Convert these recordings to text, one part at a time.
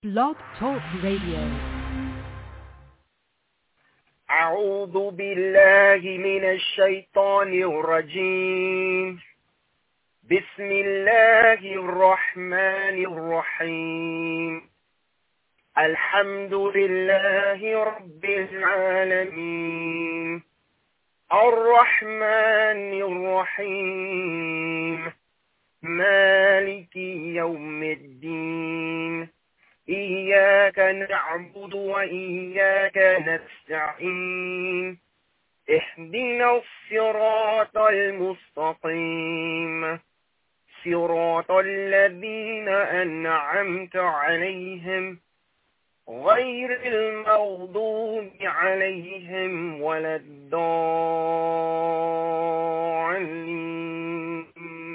Blog Talk Radio. أعوذ بالله من الشيطان الرجيم. بسم الله الرحمن الرحيم. الحمد لله رب العالمين الرحمن الرحيم مالك يوم الدين إياك نعبد وإياك نستعين اهدنا الصراط المستقيم صراط الذين أنعمت عليهم غير المغضوب عليهم ولا الضالين.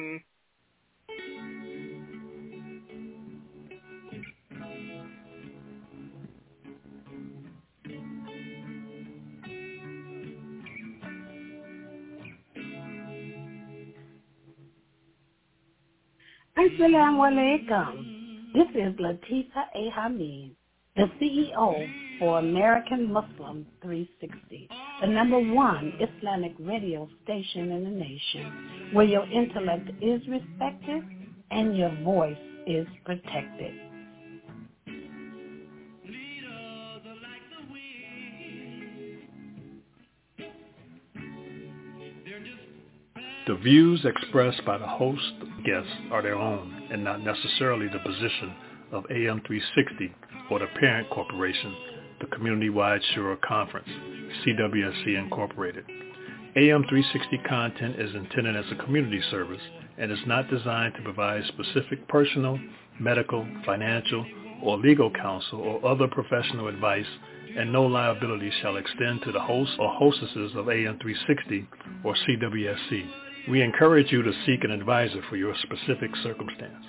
Assalamu alaikum. This is Latifa A. Hamid, the CEO for American Muslim 360, the #1 Islamic radio station in the nation, where your intellect is respected and your voice is protected. The views expressed by the host guests are their own and not necessarily the position of AM 360 or the parent corporation, the Community-Wide Shura Conference, CWSC Incorporated. AM 360 content is intended as a community service and is not designed to provide specific personal, medical, financial, or legal counsel or other professional advice, and no liability shall extend to the hosts or hostesses of AM 360 or CWSC. We encourage you to seek an advisor for your specific circumstance.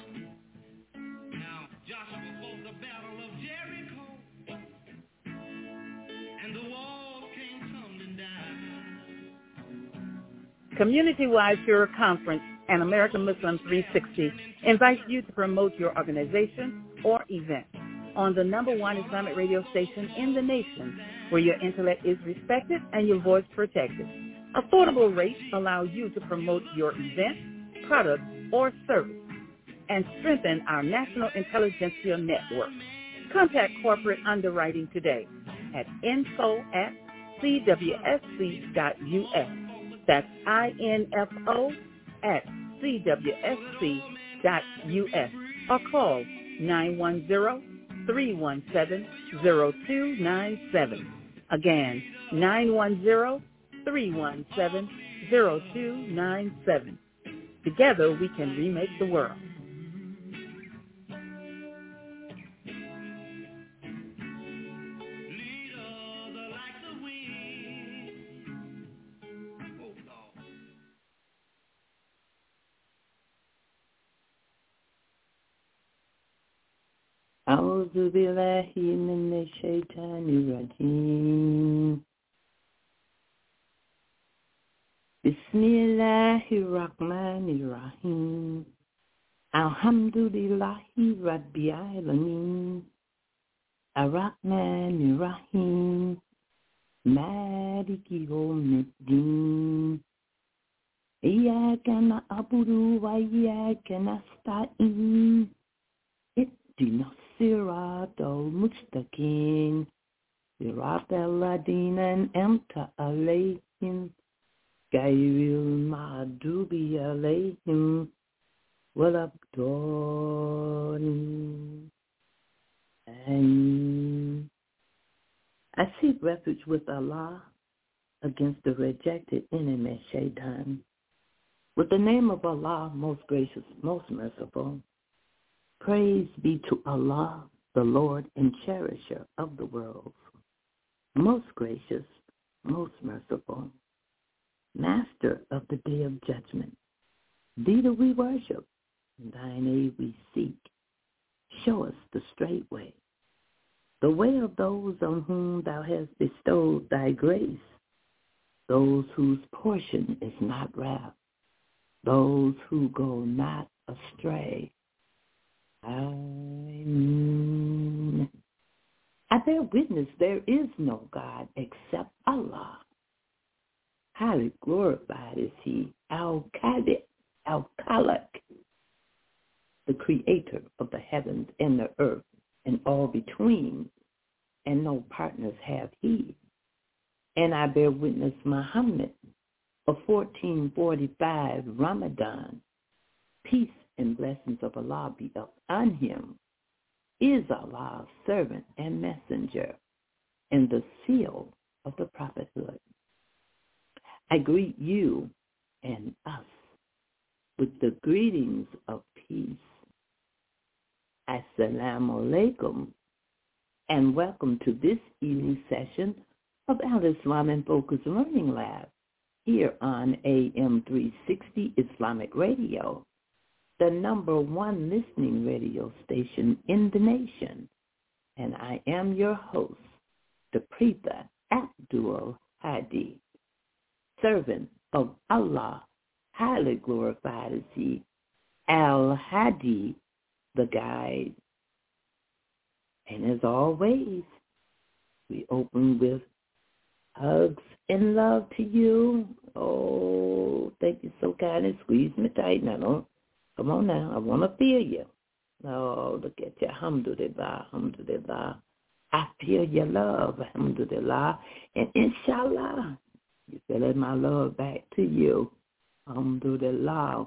Community-Wide Shura Conference and American Muslim 360 invites you to promote your organization or event on the #1 Islamic radio station in the nation, where your intellect is respected and your voice protected. Affordable rates allow you to promote your event, product, or service and strengthen our national intelligentsia network. Contact corporate underwriting today at info@cwsc.us. That's info@cwsc.us, or call 910-317-0297. Again, 910-317-0297. Together we can remake the world. أعوذ بالله من الشيطان الرجيم. بسم الله الرحمن الرحيم. الحمد لله رب العالمين الرحمن الرحيم مالك يوم الدين إياك نعبد وإياك نستعين اهدنا الصراط المستقيم صراط الذين أنعمت عليهم غير المغضوب عليهم ولا الضالين. Amen. I seek refuge with Allah against the rejected enemy, Shaitan. With the name of Allah, most gracious, most merciful. Praise be to Allah, the Lord and cherisher of the world, most gracious, most merciful, Master of the day of judgment. Thee do we worship, and thine aid we seek. Show us the straight way, the way of those on whom thou hast bestowed thy grace, those whose portion is not wrath, those who go not astray. Amen. bear witness there is no God except Allah. Highly glorified is he, Al-Khaliq, the creator of the heavens and the earth and all between, and no partners have he. And I bear witness Muhammad of 1445 Ramadan, peace and blessings of Allah be upon him, is Allah's servant and messenger and the seal of the prophethood. I greet you and us with the greetings of peace. Assalamu alaikum, and welcome to this evening session of Al-Islam in Focus Learning Lab here on AM 360 Islamic Radio, the number one listening radio station in the nation. And I am your host, the Preetha Abdul Hadi, servant of Allah, highly glorified is he, Al-Hadi, the guide. And as always, we open with hugs and love to you. Oh, thank you so kindly. Squeeze me tight now. Come on now. I want to feel you. Oh, look at you. Alhamdulillah, alhamdulillah. I feel your love, alhamdulillah. And inshallah, you feeling my love back to you. Alhamdulillah.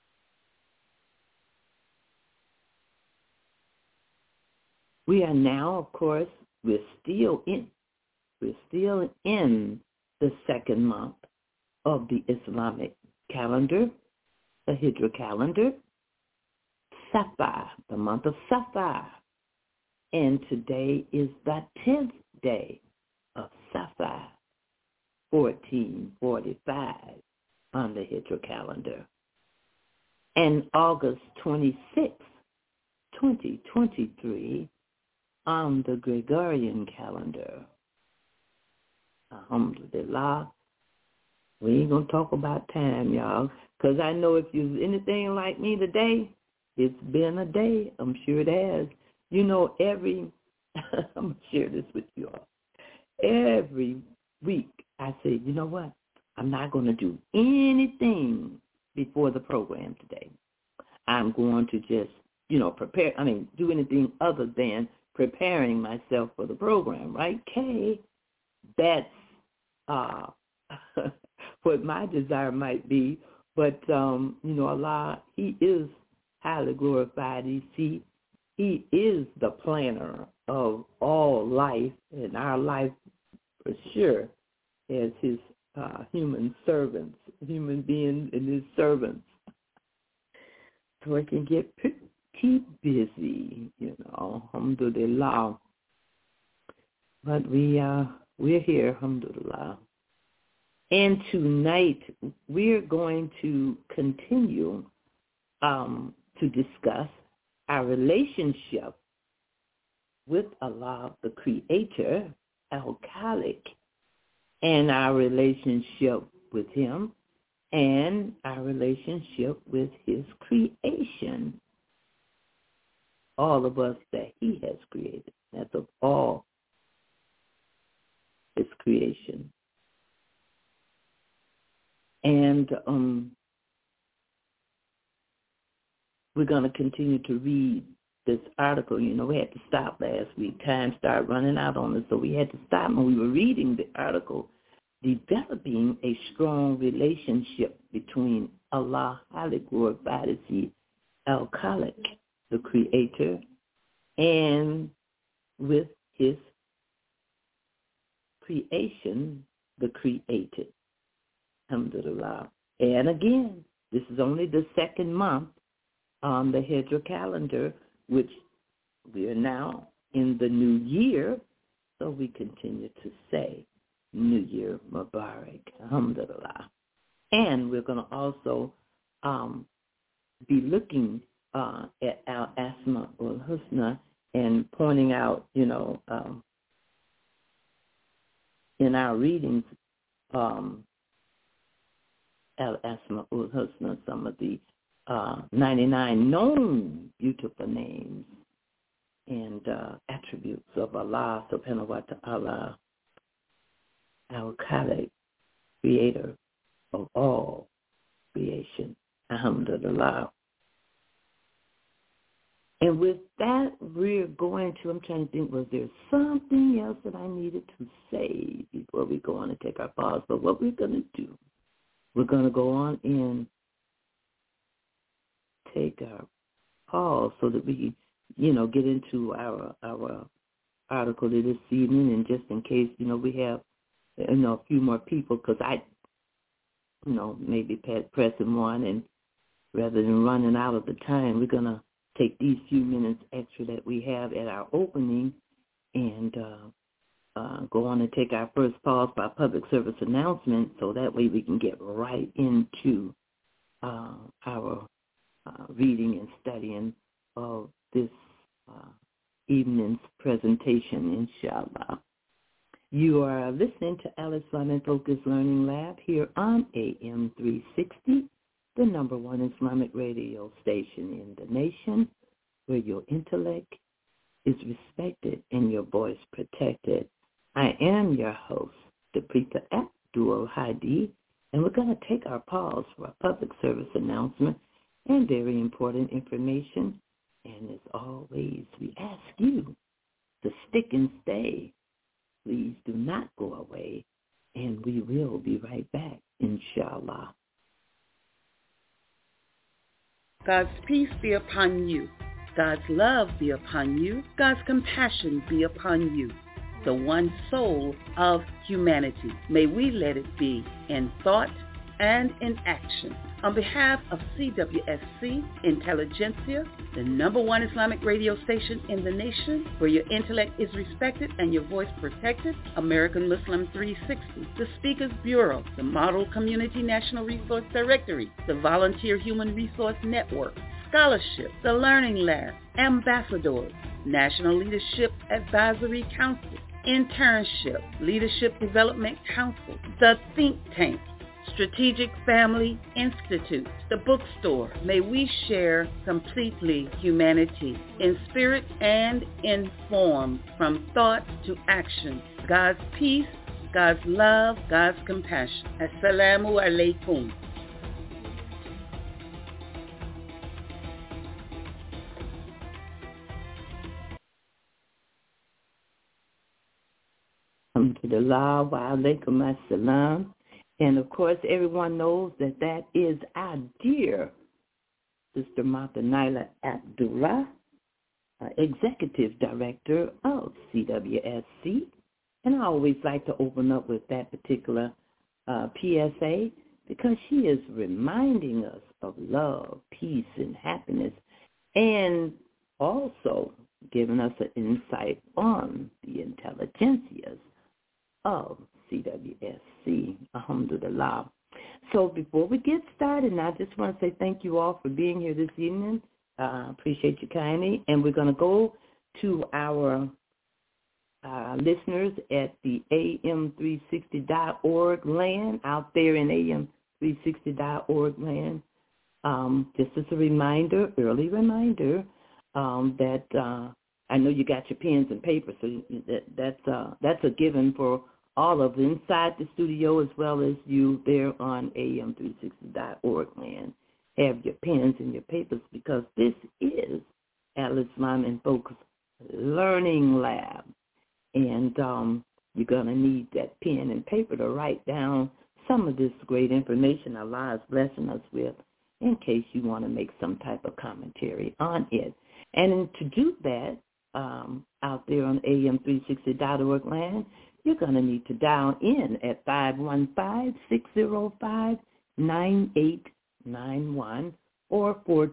We are now, of course, we're still in the second month of the Islamic calendar, the Hijra calendar, Safar, the month of Safar. And today is the 10th day of Safar, 1445 on the Hijra calendar. And August 26, 2023 on the Gregorian calendar. Alhamdulillah. We ain't going to talk about time, y'all, because I know if you're anything like me today, it's been a day. I'm sure it has. You know, I'm going to share this with you all. Every week I say, you know what? I'm not going to do anything before the program today. I'm going to just, do anything other than preparing myself for the program, right, Kay? That's what my desire might be. But, Allah, he is highly glorified. You see, he is the planner of all life, and our life for sure as his human servants, human beings and his servants. So it can get pretty busy, alhamdulillah. But we're here, alhamdulillah. And tonight we're going to continue to discuss our relationship with Allah, the Creator, Al-Khaliq, and our relationship with him and our relationship with his creation. All of us that he has created. That's of all his creation. And we're going to continue to read this article. We had to stop last week. Time started running out on us, so we had to stop when we were reading the article, Developing a Strong Relationship Between Allah, highly glorified is he, Al-Khaliq, the Creator, and with his creation, the created. Alhamdulillah. And again, this is only the second month on the Hijra calendar, which we are now in the new year, so we continue to say New Year Mubarak, alhamdulillah. And we're going to also be looking at Al-Asma'ul Husna and pointing out, in our readings, Al-Asma'ul Husna, some of the 99 known beautiful names and attributes of Allah subhanahu wa ta'ala, our Khaliq, creator of all creation. Alhamdulillah. And with that, we're going to, I'm trying to think, was there something else that I needed to say before we go on and take our pause? But what we're going to do, we're going to go on and take our pause so that we, get into our article this evening. And just in case, we have, a few more people, because I, maybe pressing one, and rather than running out of the time, we're going to take these few minutes extra that we have at our opening and go on and take our first pause by public service announcement, so that way we can get right into our reading and studying of this evening's presentation, inshallah. You are listening to Al-Islam in Focus Learning Lab here on AM 360, the number one Islamic radio station in the nation, where your intellect is respected and your voice protected. I am your host, Deprita Abdul Hadi, and we're going to take our pause for a public service announcement and very important information. And as always, we ask you to stick and stay. Please do not go away, and we will be right back, inshallah. God's peace be upon you. God's love be upon you. God's compassion be upon you, the one soul of humanity. May we let it be in thought and in action. On behalf of CWSC Intelligentsia, the number one Islamic radio station in the nation, where your intellect is respected and your voice protected, American Muslim 360, the Speakers Bureau, the Model Community National Resource Directory, the Volunteer Human Resource Network, Scholarship, the Learning Lab, Ambassadors, National Leadership Advisory Council, Internship, Leadership Development Council, the Think Tank, Strategic Family Institute, the bookstore. May we share completely humanity in spirit and in form, from thought to action. God's peace, God's love, God's compassion. Assalamu alaikum. Alhamdulillah wa alaikum assalam. And, of course, everyone knows that is our dear Sister Martha Naila Abdullah, Executive Director of CWSC. And I always like to open up with that particular PSA, because she is reminding us of love, peace, and happiness, and also giving us an insight on the intelligentsias of CWSC, alhamdulillah. So before we get started, I just want to say thank you all for being here this evening. Appreciate you kindly. And we're going to go to our listeners at the AM360.org land, out there in AM360.org land. Just as a reminder, early reminder, that I know you got your pens and paper, so that's a given for all of them inside the studio, as well as you there on AM360.org land. Have your pens and your papers, because this is Al-Islam in Focus Learning Lab. And you're going to need that pen and paper to write down some of this great information Allah is blessing us with, in case you want to make some type of commentary on it. And to do that, out there on AM360.org land, you're going to need to dial in at 515-605-9891 or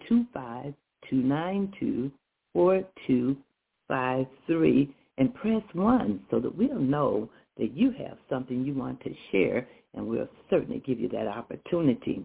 425-292-4253, and press 1 so that we'll know that you have something you want to share, and we'll certainly give you that opportunity.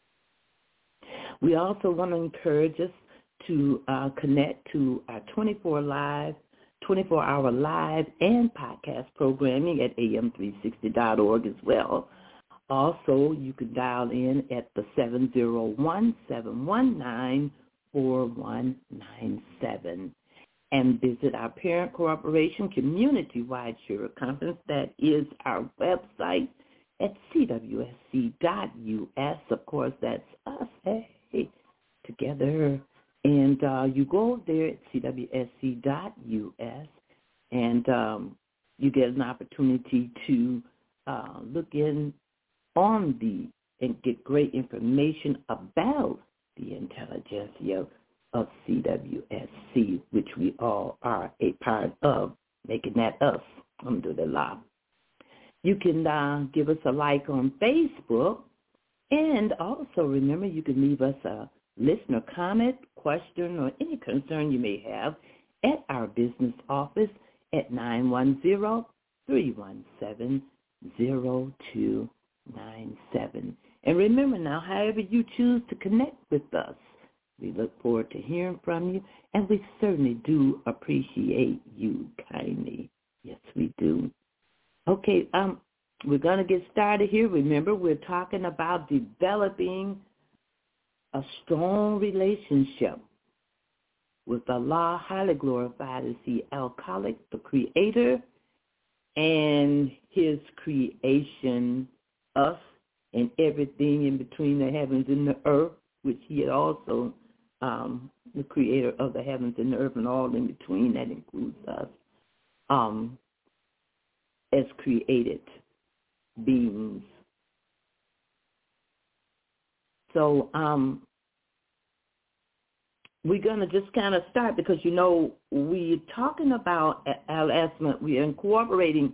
We also want to encourage us to connect to our 24-hour live and podcast programming at am360.org as well. Also, you can dial in at the 701-719-4197. and visit our parent corporation community-wide Shura Conference. That is our website at cwsc.us. Of course, that's us, hey, together. And you go there at cwsc.us, and you get an opportunity to look in on and get great information about the intelligentsia of CWSC, which we all are a part of, making that us, alhamdulillah. You can give us a like on Facebook, and also remember you can leave us a listener comment, question, or any concern you may have at our business office at 910-317-0297. And remember now, however you choose to connect with us, we look forward to hearing from you, and we certainly do appreciate you kindly. Yes, we do. Okay, we're going to get started here. Remember, we're talking about developing a strong relationship with Allah, highly glorified as the Al-Khaliq, the Creator, and His creation, us, and everything in between the heavens and the earth, which He had also, the Creator of the heavens and the earth, and all in between. That includes us, as created beings. So we're going to just kind of start because, we're talking about Al-Asma. We are incorporating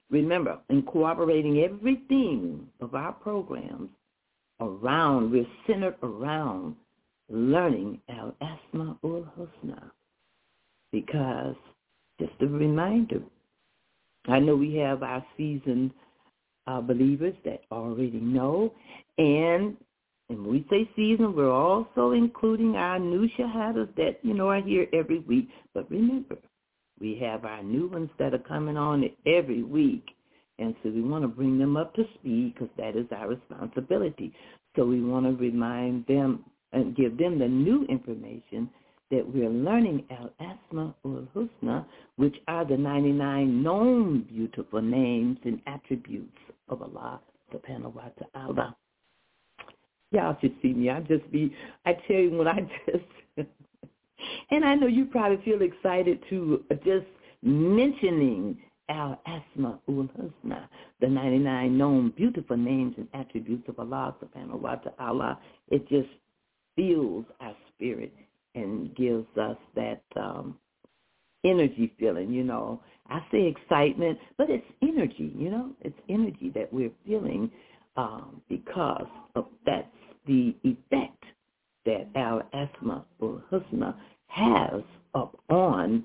everything of our programs around, we're centered around learning Al-Asma'ul Husna. Because, just a reminder, I know we have our seasoned believers that already know, and when we say season, we're also including our new shahadas that, are here every week. But remember, we have our new ones that are coming on every week. And so we want to bring them up to speed because that is our responsibility. So we want to remind them and give them the new information that we're learning Al-Asma'ul Husna, which are the 99 known beautiful names and attributes of Allah subhanahu wa ta'ala. Y'all should see me. I tell you when I just, and I know you probably feel excited to just mentioning Al-Asma'ul Husna, the 99 known beautiful names and attributes of Allah subhanahu wa ta'ala. It just fills our spirit and gives us that energy feeling, I say excitement, but it's energy, It's energy that we're feeling because of that's the effect that Al-Asma'ul Husna has upon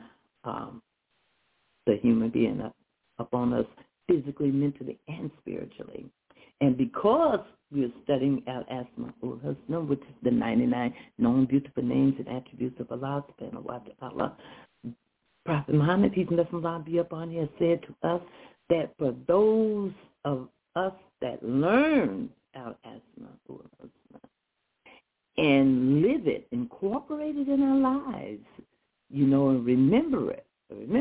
the human being, upon us physically, mentally, and spiritually. And because we're studying Al-Asma'ul Husna, which is the 99 known beautiful names and attributes of Allah subhanahu wa ta'ala, Prophet Muhammad, peace and blessings of Allah be upon him, said to us that for those of us that learn Al-Asma'ul Husna and live it, incorporate it in our lives, and remember it.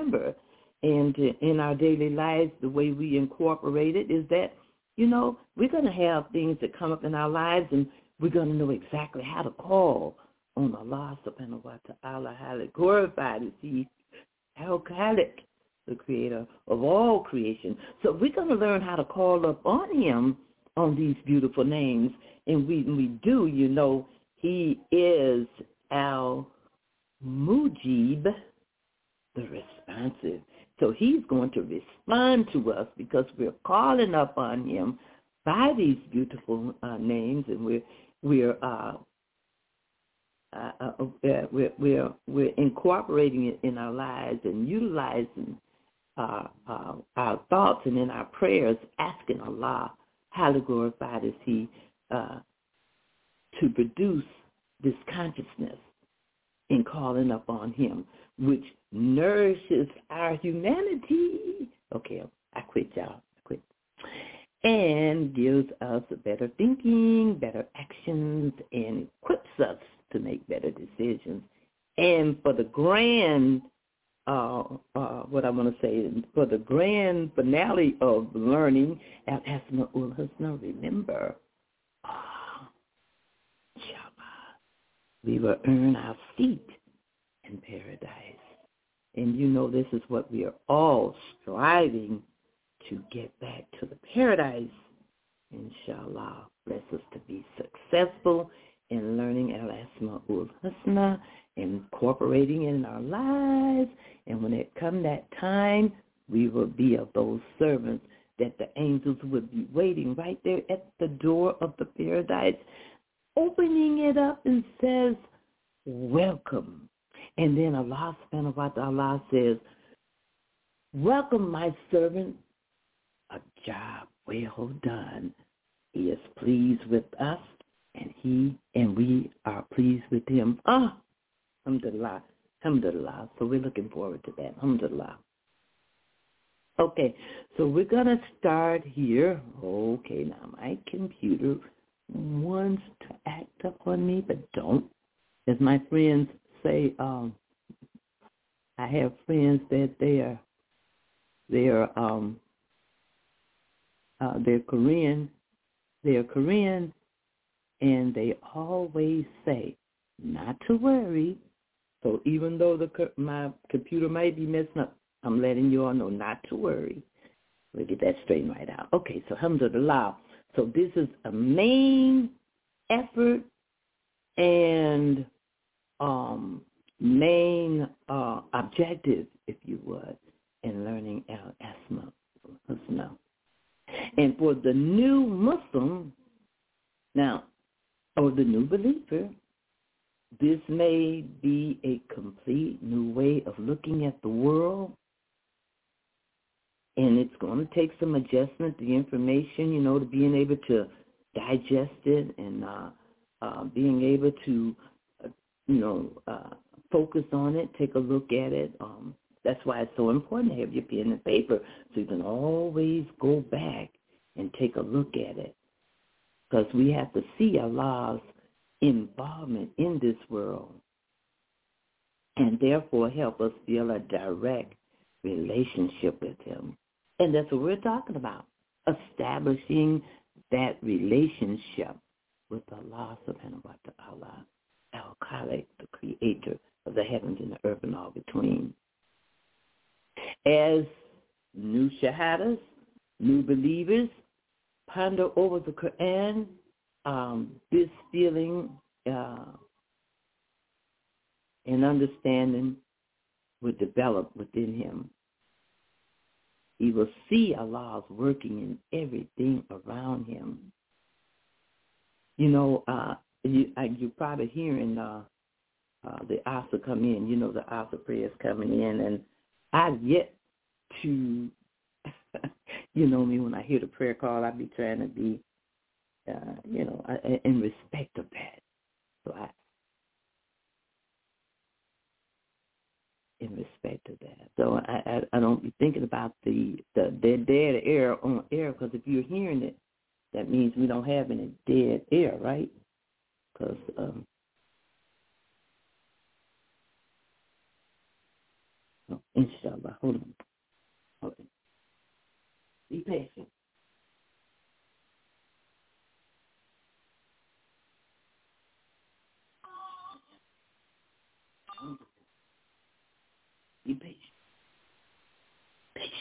And in our daily lives, the way we incorporate it is that, we're going to have things that come up in our lives, and we're going to know exactly how to call on Allah subhanahu wa ta'ala, highly glorified is He, Al-Khaliq, the Creator of all creation. So we're going to learn how to call up on Him on these beautiful names, and we do, He is Al-Mujib, the responsive. So He's going to respond to us because we're calling up on Him by these beautiful names, and we're incorporating it in our lives and utilizing our thoughts and in our prayers, asking Allah, highly glorified is He, to produce this consciousness in calling up on Him, which nourishes our humanity. Okay, I quit, y'all. And gives us better thinking, better actions, and equips us to make better decisions. And for the grand what I want to say, for the grand finale of learning Al Asmaul Husna, remember, we will earn our seat in paradise. And you know this is what we are all striving to get back to the paradise. Inshallah, bless us to be successful in learning Al Asmaul Husna, incorporating it in our lives. And when it come that time, we will be of those servants that the angels would be waiting right there at the door of the paradise, opening it up and says, welcome. And then Allah subhanahu wa ta'ala says, welcome my servant, a job well done. He is pleased with us, and we are pleased with him. Alhamdulillah. Alhamdulillah. So we're looking forward to that. Alhamdulillah. Okay, so we're going to start here. Okay, now my computer wants to act up on me, but don't. As my friends say, I have friends that they're Korean, and they always say not to worry. So even though my computer might be messing up, I'm letting you all know not to worry. We'll get that straightened right out. Okay, so alhamdulillah. So this is a main effort and main objective, if you would, in learning Al Asmaul Husna. And for the new Muslim, now, or the new believer, this may be a complete new way of looking at the world. And it's going to take some adjustment, the information, to being able to digest it and being able to, focus on it, take a look at it. That's why it's so important to have your pen and paper so you can always go back and take a look at it. Because we have to see Allah's involvement in this world and therefore help us feel a direct relationship with him. And that's what we're talking about, establishing that relationship with Allah subhanahu wa ta'ala, Al-Khaliq, the creator of the heavens and the earth and all between. As new shahadas, new believers, ponder over the Quran, this feeling and understanding will develop within him. He will see Allah's working in everything around him. You're probably hearing the Asr come in. The Asr prayers coming in, and I've yet to, me, when I hear the prayer call, I be trying to be, in respect of that. So in respect of that. So I don't be thinking about the dead air on air, because if you're hearing it, that means we don't have any dead air, right? Because inshallah, hold on. Okay. Be patient. Be patient. Patient.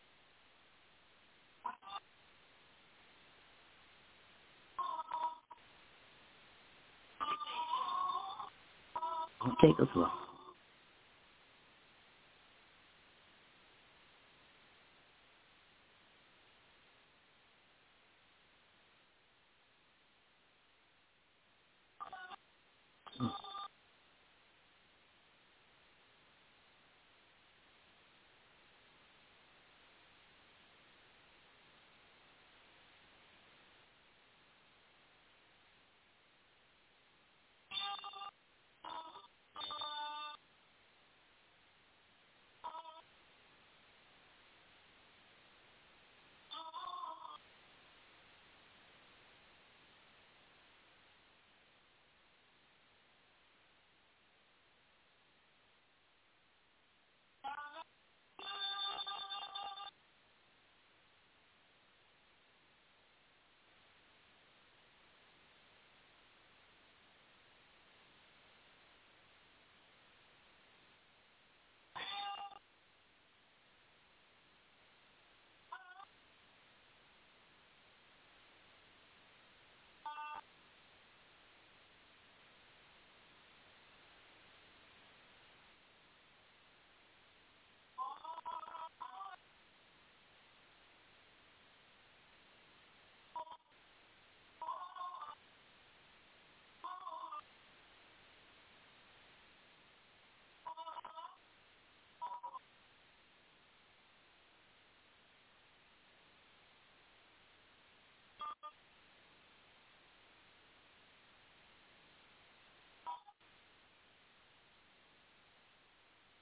Don't take us long.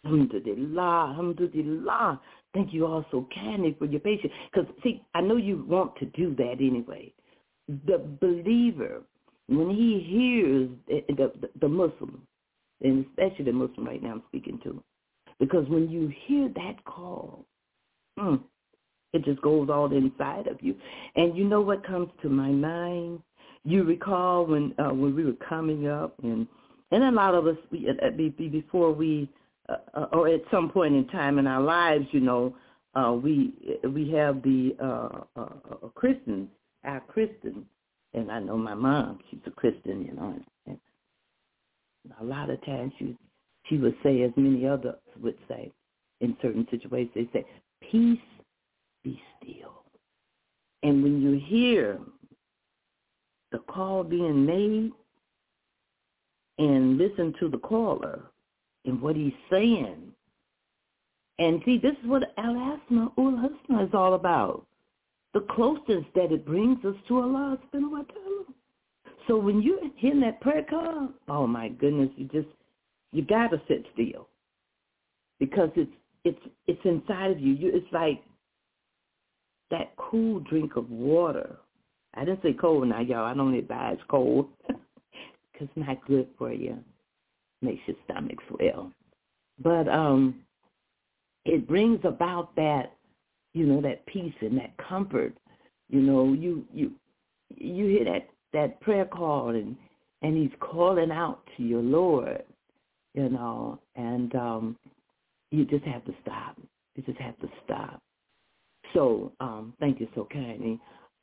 Alhamdulillah, alhamdulillah. Thank you all so kindly for your patience. Because, see, I know you want to do that anyway. The believer, when he hears the Muslim, and especially the Muslim right now I'm speaking to, because when you hear that call, it just goes all inside of you. And you know what comes to my mind? You recall when we were coming up, and a lot of us, before we, or at some point in time in our lives, you know, we have the Christians, our Christians, and I know my mom, she's a Christian, you know, and a lot of times she would say, as many others would say, in certain situations, they say, peace, be still. And when you hear the call being made and listen to the caller and what he's saying, and see, this is what Al-Asma ul-Husna is all about, the closeness that it brings us to Allah subhanahu wa ta'ala. So when you're hearing that prayer call, oh my goodness, you got to sit still, because it's inside of you. It's like that cool drink of water. I didn't say cold now, y'all. I don't advise cold because it's not good for you. Makes your stomach swell. But it brings about that, you know, that peace and that comfort. You know, you hear that prayer call, and he's calling out to your Lord, you know, and you just have to stop. You just have to stop. So thank you so kindly.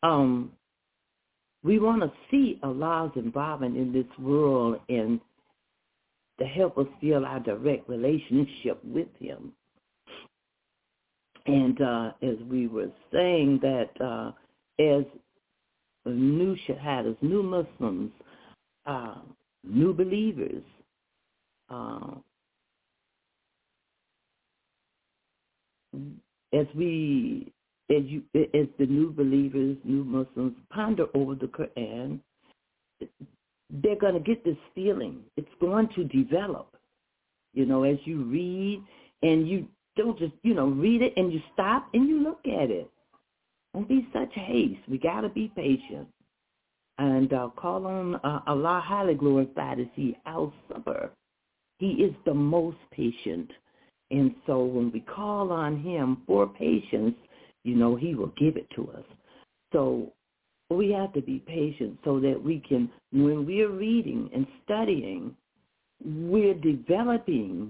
We want to see Allah's involvement in this world and to help us feel our direct relationship with him. And as we were saying that as new shahadas, new Muslims, new believers, as the new believers, new Muslims ponder over the Quran, they're going to get this feeling. It's going to develop, you know, as you read, and you don't just, you know, read it and you stop and you look at it. Don't be such haste. We got to be patient. And call on Allah highly glorified as he al-Sabr. He is the most patient. And so when we call on him for patience, you know, he will give it to us. So we have to be patient so that we can, when we're reading and studying, we're developing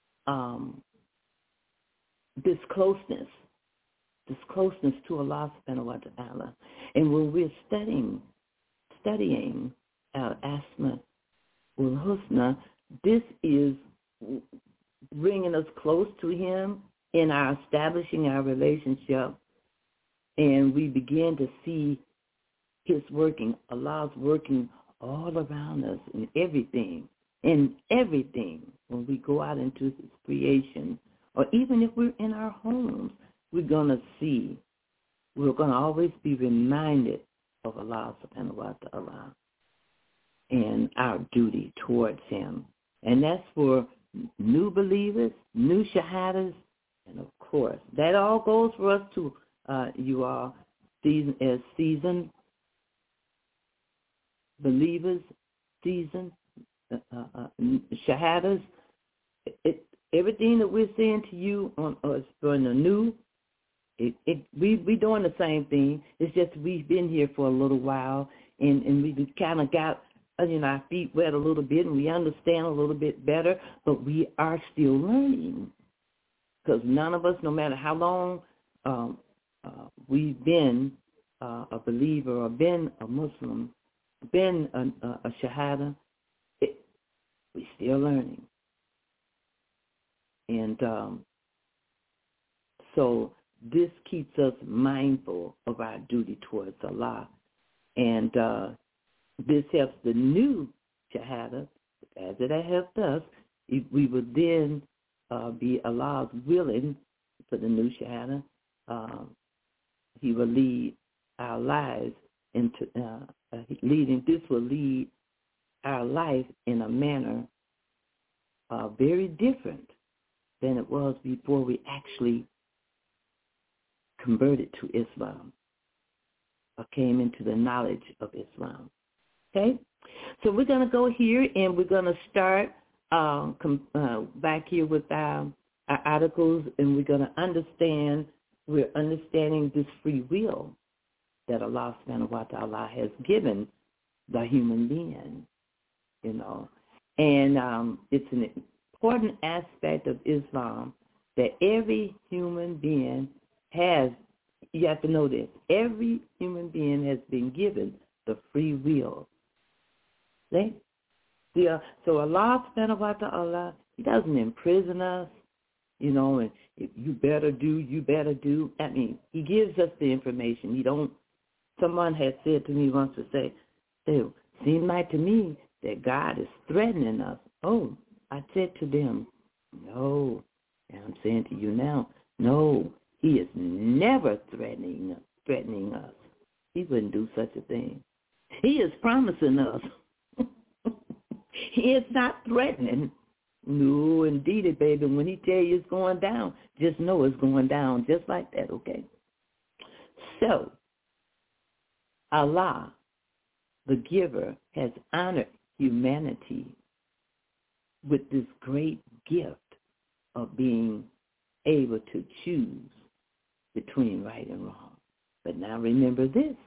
this closeness to Allah subhanahu wa ta'ala. And when we're studying Al-Asma ul-Husna, this is bringing us close to him in our establishing our relationship, and we begin to see his working, Allah's working all around us in everything, when we go out into his creation, or even if we're in our homes, we're going to always be reminded of Allah subhanahu wa ta'ala and our duty towards him. And that's for new believers, new shahadas, and of course, that all goes for us too. You are seasoned believers, seasoned shahadas. Everything that we're saying to you on us for the new, we doing the same thing. It's just we've been here for a little while, and we kind of got our feet wet a little bit, and we understand a little bit better, but we are still learning. Because none of us, no matter how long we've been a believer or been a Muslim, been a shahada, we're still learning. And so this keeps us mindful of our duty towards Allah. And this helps the new shahada, as it has helped us. We would then be Allah's willing for the new shahada. He will lead our lives into this will lead our life in a manner very different than it was before we actually converted to Islam or came into the knowledge of Islam. Okay? So we're going to go here and we're going to start back here with our articles, and we're going to we're understanding this free will that Allah subhanahu wa ta'ala has given the human being, you know. And it's an important aspect of Islam that every human being has, you have to know this, every human being has been given the free will. See? So Allah subhanahu wa ta'ala, He doesn't imprison us, you know, and if you better do. I mean, He gives us the information. Someone had said to me once to say, it seemed like to me that God is threatening us. Oh, I said to them, no, and I'm saying to you now, no, He is never threatening us. He wouldn't do such a thing. He is promising us. He is not threatening. No, indeed, baby. When He tell you it's going down, just know it's going down just like that, okay? So, Allah, the giver, has honored humanity with this great gift of being able to choose between right and wrong. But now remember this.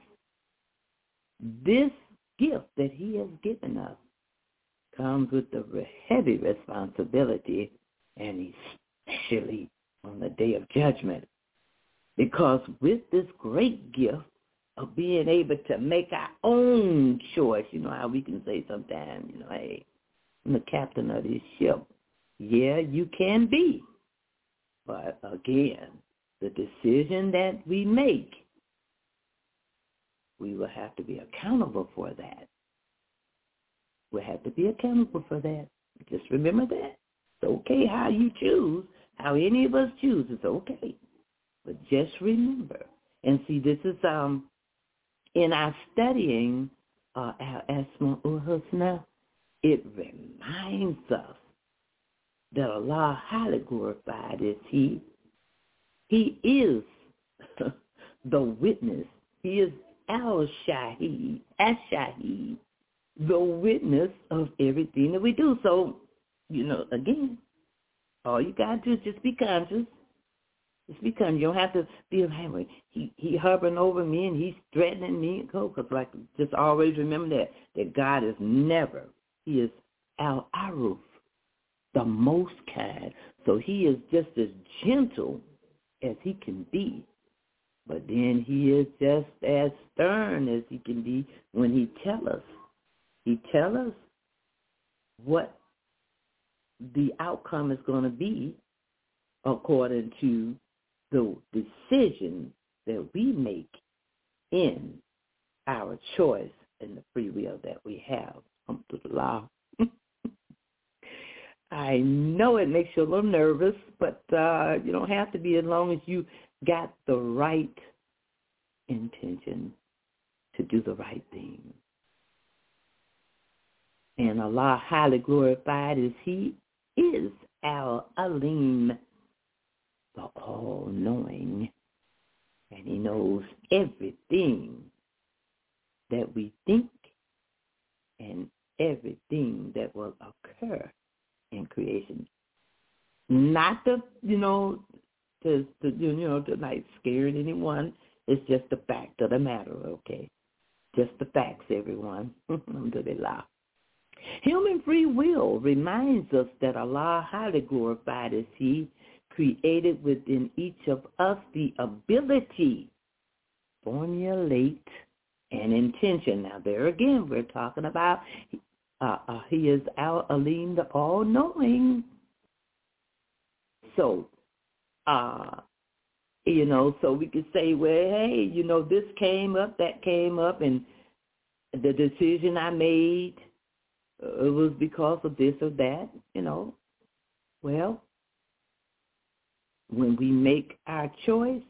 This gift that He has given us comes with the heavy responsibility, and especially on the day of judgment. Because with this great gift of being able to make our own choice, you know how we can say sometimes, you know, hey, I'm the captain of this ship. Yeah, you can be. But again, the decision that we make, we will have to be accountable for that. We'll have to be accountable for that. Just remember that. It's okay how you choose, how any of us choose, it's okay. But just remember. And see, this is in our studying our Asma'ul Husna, it reminds us that Allah highly glorified is He. He is the witness. He is Al-Shahid, Ash-Shahid, the witness of everything that we do. So, you know, again, all you got to do is just be conscious. Just be conscious. You don't have to be, hey, he hovering over me and He's threatening me. Because, like, just always remember that God is never, He is Al-Aruf, the most kind. So He is just as gentle as He can be. But then He is just as stern as He can be when He tells us. He tells us what the outcome is going to be according to the decision that we make in our choice and the free will that we have. Alhamdulillah. I know it makes you a little nervous, but you don't have to be as long as you got the right intention to do the right thing. And Allah, highly glorified as He is, Al-Alim, the all-knowing. And He knows everything that we think and everything that will occur in creation. Not to like scaring anyone. It's just the fact of the matter, okay? Just the facts, everyone. Alhamdulillah. Human free will reminds us that Allah, highly glorified as He, created within each of us the ability, formulate, and intention. Now, there again, we're talking about He is Al-Alim, the all-knowing. So, so we could say, well, hey, this came up, that came up, and the decision I made, it was because of this or that, Well, when we make our choice,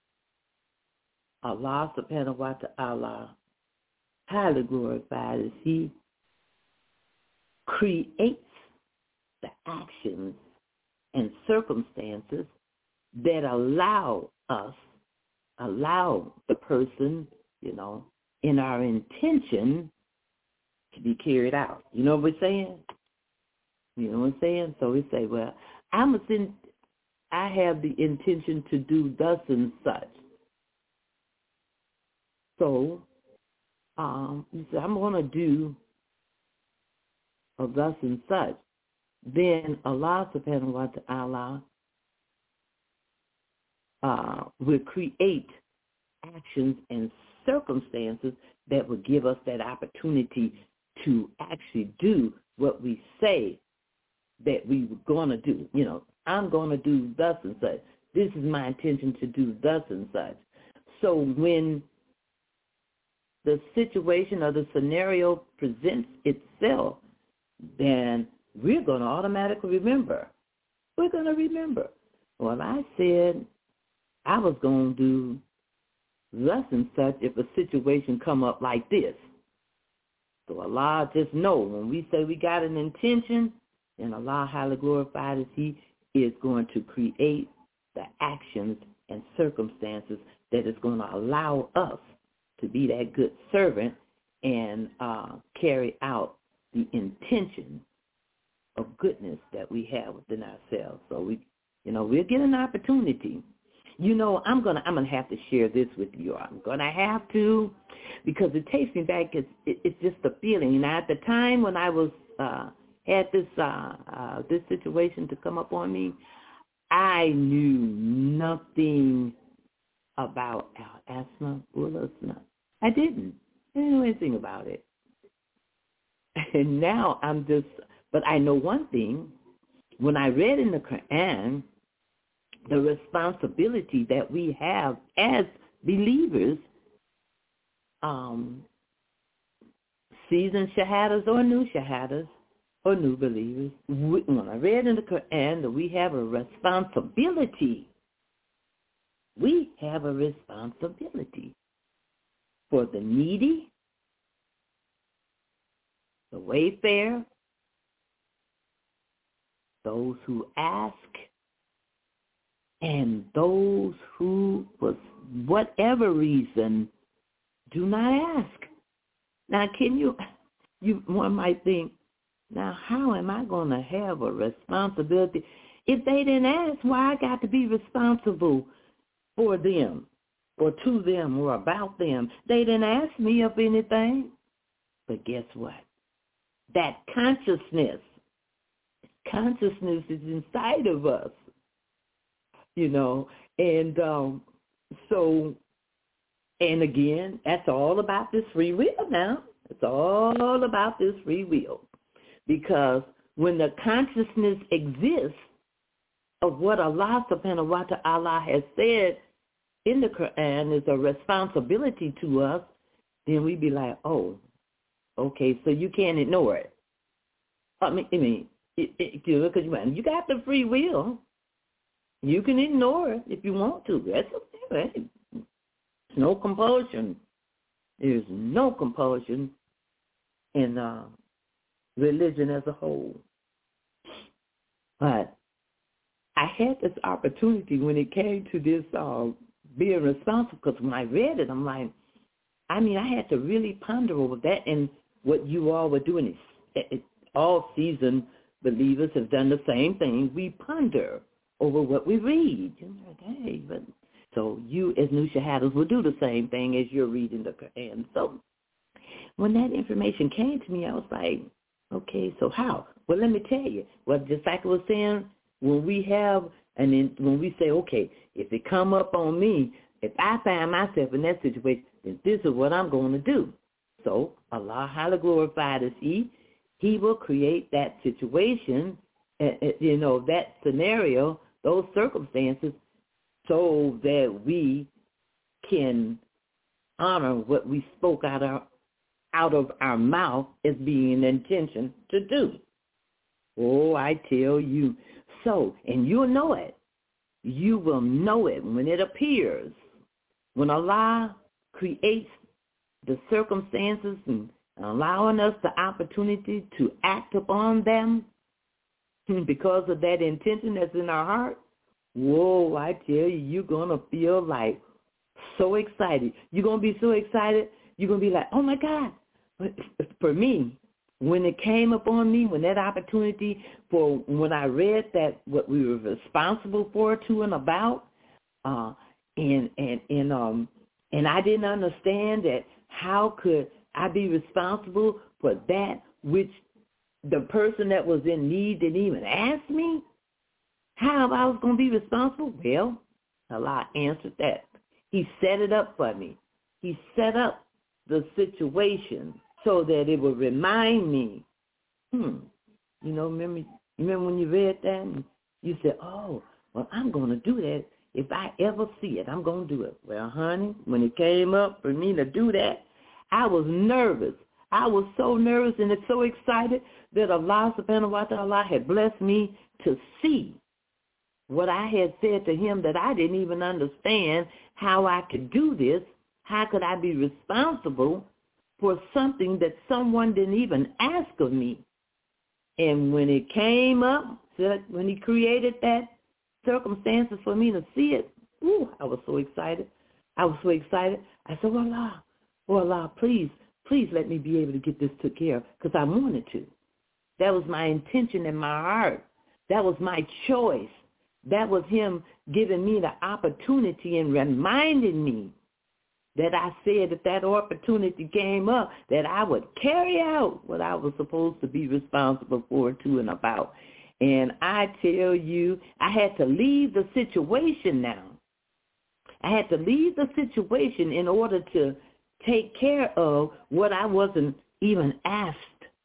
Allah subhanahu wa ta'ala, highly glorified as He, creates the actions and circumstances that allow the person, in our intention to be carried out. You know what we're saying? So we say, well, I have the intention to do thus and such. So you say, I'm going to do thus and such. Then Allah subhanahu wa ta'ala will create actions and circumstances that will give us that opportunity to actually do what we say that we were going to do. I'm going to do thus and such. This is my intention to do thus and such. So when the situation or the scenario presents itself, then we're going to automatically remember. We're going to remember. Well, I said I was going to do thus and such if a situation come up like this. So Allah just know when we say we got an intention, and Allah, highly glorified as He, is going to create the actions and circumstances that is going to allow us to be that good servant and carry out the intention of goodness that we have within ourselves. So we'll get an opportunity. I'm gonna have to share this with you. I'm gonna have to, because it takes me back. It's just a feeling. At the time when I was had this situation to come up on me, I knew nothing about asthma or asthma. I didn't know anything about it. And now but I know one thing. When I read in the Quran the responsibility that we have as believers, seasoned shahadas or new shahadas or new believers, when I read in the Quran that we have a responsibility. We have a responsibility for the needy, the wayfarer, those who ask, and those who, for whatever reason, do not ask. Now, one might think, now how am I going to have a responsibility? If they didn't ask, why I got to be responsible for them or to them or about them? They didn't ask me of anything. But guess what? That consciousness is inside of us, and so, and again, that's all about this free will now. It's all about this free will, because when the consciousness exists of what Allah subhanahu wa ta'ala has said in the Quran is a responsibility to us, then we be like, oh, okay, so you can't ignore it. Because you got the free will. You can ignore it if you want to. That's okay. There's no compulsion. There's no compulsion in religion as a whole. But I had this opportunity when it came to this being responsible, because when I read it, I'm like, I had to really ponder over that. And what you all were doing is, all seasoned believers have done the same thing. We ponder over what we read. So you as new shahadas will do the same thing as you're reading the Quran. So when that information came to me, I was like, okay, so how? Well, let me tell you. Well, just like I was saying, when we say, okay, if it come up on me, if I find myself in that situation, then this is what I'm going to do. So Allah, highly glorified is He will create that situation, that scenario, those circumstances, so that we can honor what we spoke out of our mouth as being an intention to do. Oh, I tell you. So, and you'll know it. You will know it when it appears. When Allah creates the circumstances and allowing us the opportunity to act upon them, because of that intention that's in our heart, whoa, I tell you, you're going to feel like so excited. You're going to be so excited, you're going to be like, oh, my God. For me, when it came upon me, when that opportunity when I read that what we were responsible for to and about, and I didn't understand that how could I be responsible for that which the person that was in need didn't even ask me? How I was going to be responsible? Well, Allah answered that. He set it up for me. He set up the situation so that it would remind me, remember when you read that and you said, oh, well, I'm going to do that. If I ever see it, I'm going to do it. Well, honey, when it came up for me to do that, I was nervous. I was so nervous and so excited that Allah subhanahu wa ta'ala had blessed me to see what I had said to him, that I didn't even understand how I could do this. How could I be responsible for something that someone didn't even ask of me? And when it came up, when he created that circumstances for me to see it, I was so excited. I said, oh Allah, please let me be able to get this took care of, because I wanted to. That was my intention in my heart. That was my choice. That was him giving me the opportunity and reminding me that I said if that opportunity came up, that I would carry out what I was supposed to be responsible for to and about. And I tell you, I had to leave the situation now. I had to leave the situation in order to take care of what I wasn't even asked.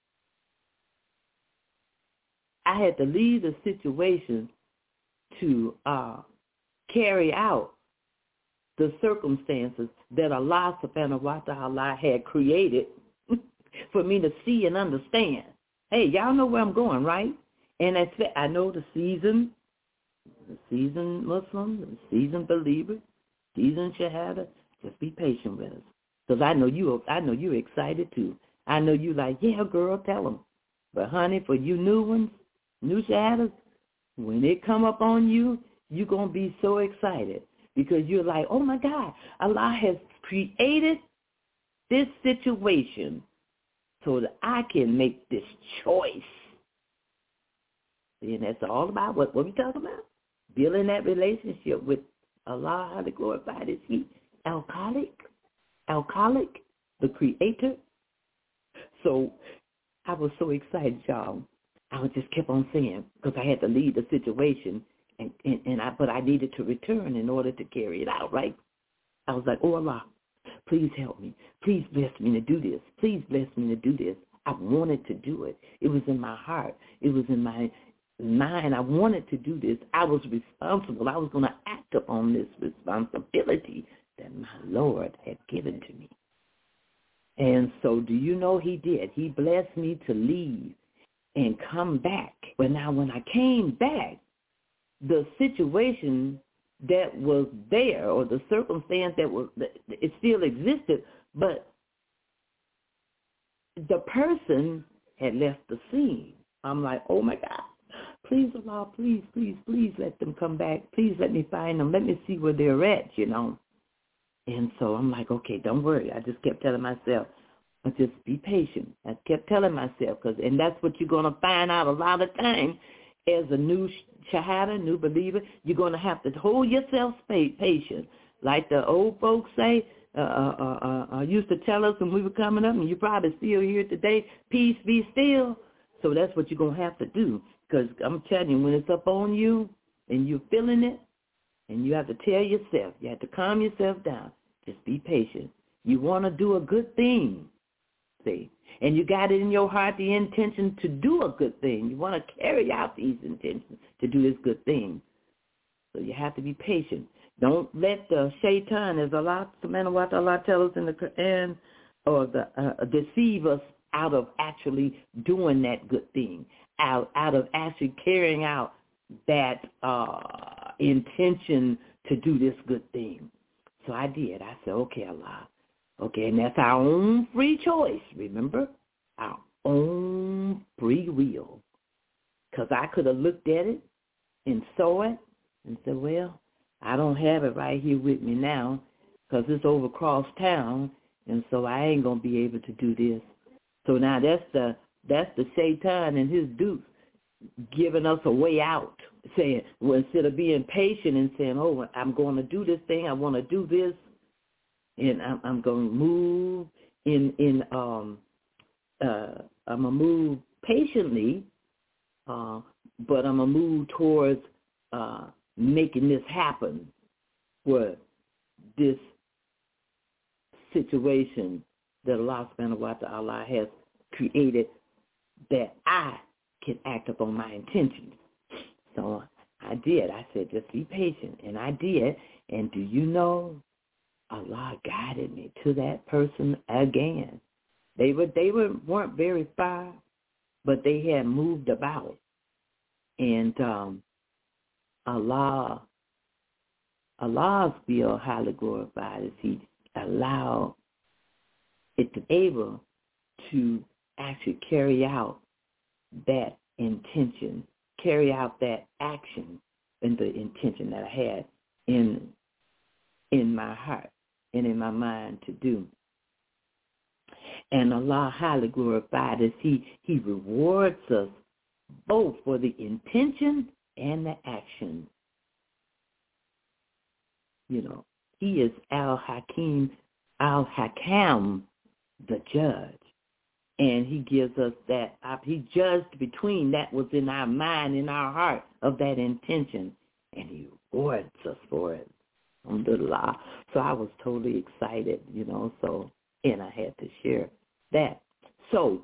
I had to leave the situation to carry out the circumstances that Allah subhanahu wa ta'ala had created for me to see and understand. Hey, y'all know where I'm going, right? And I know the seasoned Muslim, the seasoned believer, seasoned Shahada, just be patient with us. Because I know you're excited too. I know you like, yeah, girl, tell them. But honey, for you new ones, new Shahadas, when it come up on you, you're going to be so excited because you're like, oh, my God, Allah has created this situation so that I can make this choice. And that's all about what we talking about? Building that relationship with Allah, how to glorify His He. Al-Khaliq, the Creator. So I was so excited, y'all. I just kept on saying, because I had to leave the situation, but I needed to return in order to carry it out, right? I was like, oh, Allah, please help me. Please bless me to do this. Please bless me to do this. I wanted to do it. It was in my heart. It was in my mind. I wanted to do this. I was responsible. I was going to act upon this responsibility that my Lord had given to me. And so do you know He did? He blessed me to leave and come back. But now when I came back, the situation that was there, or the circumstance it still existed, but the person had left the scene. I'm like, oh my God, please Allah, please let them come back. Please let me find them. Let me see where they're at, And so I'm like, okay, don't worry. I just kept telling myself, just be patient. I kept telling myself, and that's what you're going to find out a lot of times as a new Shahada, new believer. You're going to have to hold yourself patient. Like the old folks say, used to tell us when we were coming up, and you probably still hear it today, peace be still. So that's what you're going to have to do, because I'm telling you, when it's up on you and you're feeling it, and you have to tell yourself, you have to calm yourself down, just be patient. You want to do a good thing. And you got it in your heart, the intention to do a good thing. You want to carry out these intentions to do this good thing. So you have to be patient. Don't let the shaitan, as Allah subhanahu wa ta'ala tells us in the Quran, or deceive us out of actually doing that good thing, out of actually carrying out that intention to do this good thing. So I did. I said, okay, Allah. Okay, and that's our own free choice, remember? Our own free will. because I could have looked at it and saw it and said, well, I don't have it right here with me now because it's over across town, and so I ain't going to be able to do this. So now that's the Satan and his dupes giving us a way out, saying, well, instead of being patient and saying, oh, I'm going to do this thing, I want to do this, and I'm going to move I'm going to move patiently, but I'm going to move towards making this happen, where this situation that Allah subhanahu wa ta'ala has created, that I can act upon my intentions. So I did. I said, just be patient. And I did. And do you know, Allah guided me to that person again. They weren't very far, but they had moved about. And Allah's will highly glorified as He allowed it to be able to actually carry out that intention, carry out that action and the intention that I had in my heart and in my mind to do. And Allah highly glorified as He rewards us both for the intention and the action. You know, He is Al-Hakim, Al-Hakam, the judge. And He gives us that, He judged between that was in our mind, in our heart, of that intention. And He rewards us for it. Alhamdulillah. So I was totally excited, you know, and I had to share that. So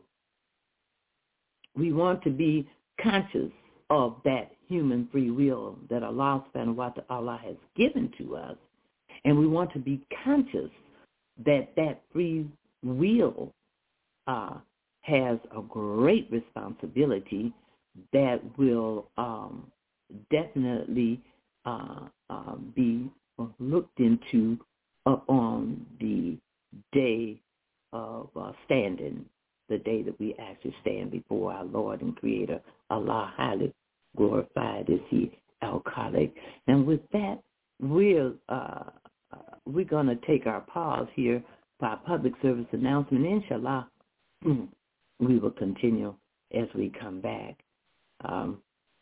we want to be conscious of that human free will that Allah subhanahu wa ta'ala has given to us. And we want to be conscious that that free will has a great responsibility that will definitely be looked into on the day of standing, the day that we actually stand before our Lord and Creator, Allah, highly glorified is He, Al-Khaliq. And with that, we're going to take our pause here for our public service announcement. Inshallah, we will continue as we come back. I'm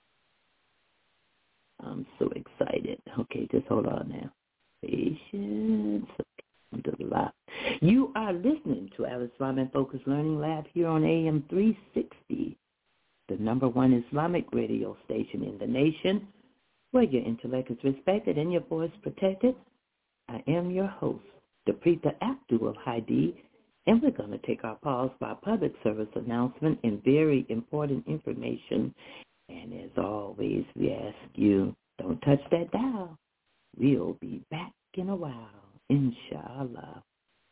so excited. Okay, just hold on now. Patience. Alhamdulillah. You are listening to Al Islam Focus Learning Lab here on AM 360, the #1 Islamic radio station in the nation, where your intellect is respected and your voice protected. I am your host, Deprita Abdul Hadi, and we're going to take our pause for our public service announcement and very important information. And as always, we ask you, don't touch that dial. We'll be back in a while, inshallah.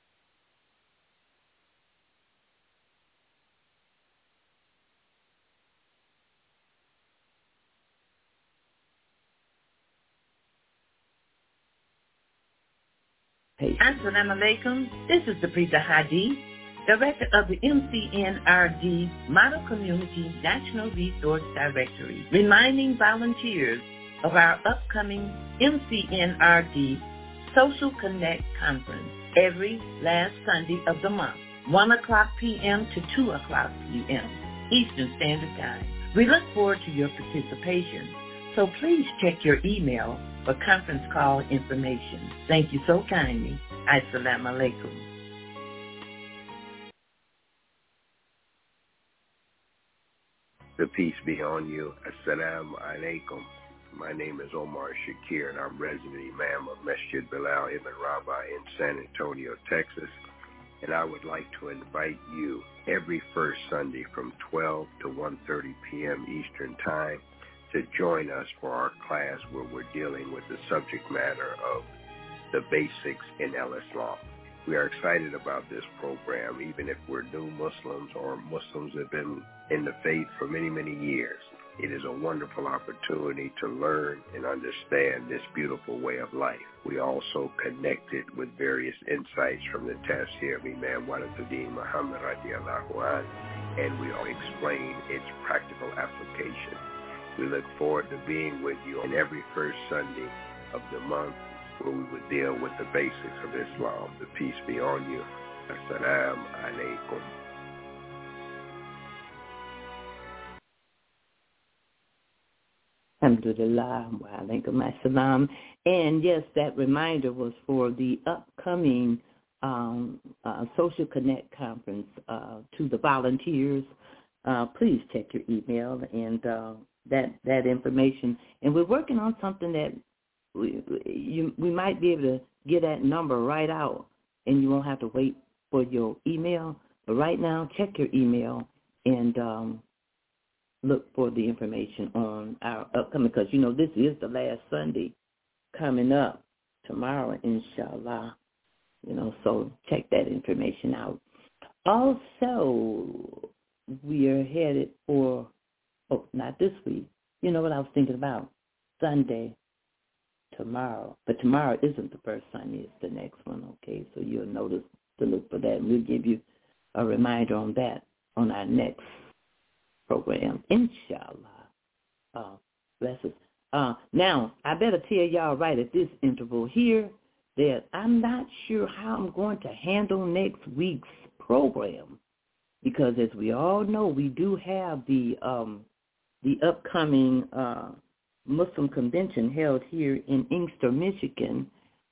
Assalamu alaikum. This is Deprita Hadi, Director of the MCNRD Model Community National Resource Directory, reminding volunteers of our upcoming MCNRD Social Connect Conference every last Sunday of the month, 1 o'clock p.m. to 2 o'clock p.m. Eastern Standard Time. We look forward to your participation, so please check your email for conference call information. Thank you so kindly. Assalamu alaikum. The peace be on you. Assalamu alaikum. My name is Omar Shakir, and I'm resident imam of Masjid Bilal Ibn Rabah in San Antonio, Texas. And I would like to invite you every first Sunday from 12 to 1:30 p.m. Eastern Time to join us for our class where we're dealing with the subject matter of the basics in Islam. We are excited about this program, even if we're new Muslims or Muslims that have been in the faith for many, many years. It is a wonderful opportunity to learn and understand this beautiful way of life. We also connected with various insights from the Tafsir of Imam Waliduddin Muhammad radiallahu anh and we will explain its practical application. We look forward to being with you on every first Sunday of the month, where we would deal with the basics of Islam. The peace be on you. Assalamu alaikum. Alhamdulillah wa alaikum assalam. And yes, that reminder was for the upcoming Social Connect conference to the volunteers. Please check your email and that information. And we're working on something that we might be able to get that number right out, and you won't have to wait for your email. But right now, check your email and look for the information on our upcoming, because, this is the last Sunday coming up tomorrow, inshallah. So check that information out. Also, we are headed for, not this week. You know what I was thinking about? Sunday, tomorrow. But tomorrow isn't the first Sunday, it's the next one, okay? So you'll notice to look for that. And we'll give you a reminder on that on our next program, inshallah. Bless us. Now, I better tell y'all right at this interval here that I'm not sure how I'm going to handle next week's program, because as we all know, we do have the upcoming Muslim convention held here in Inkster, Michigan,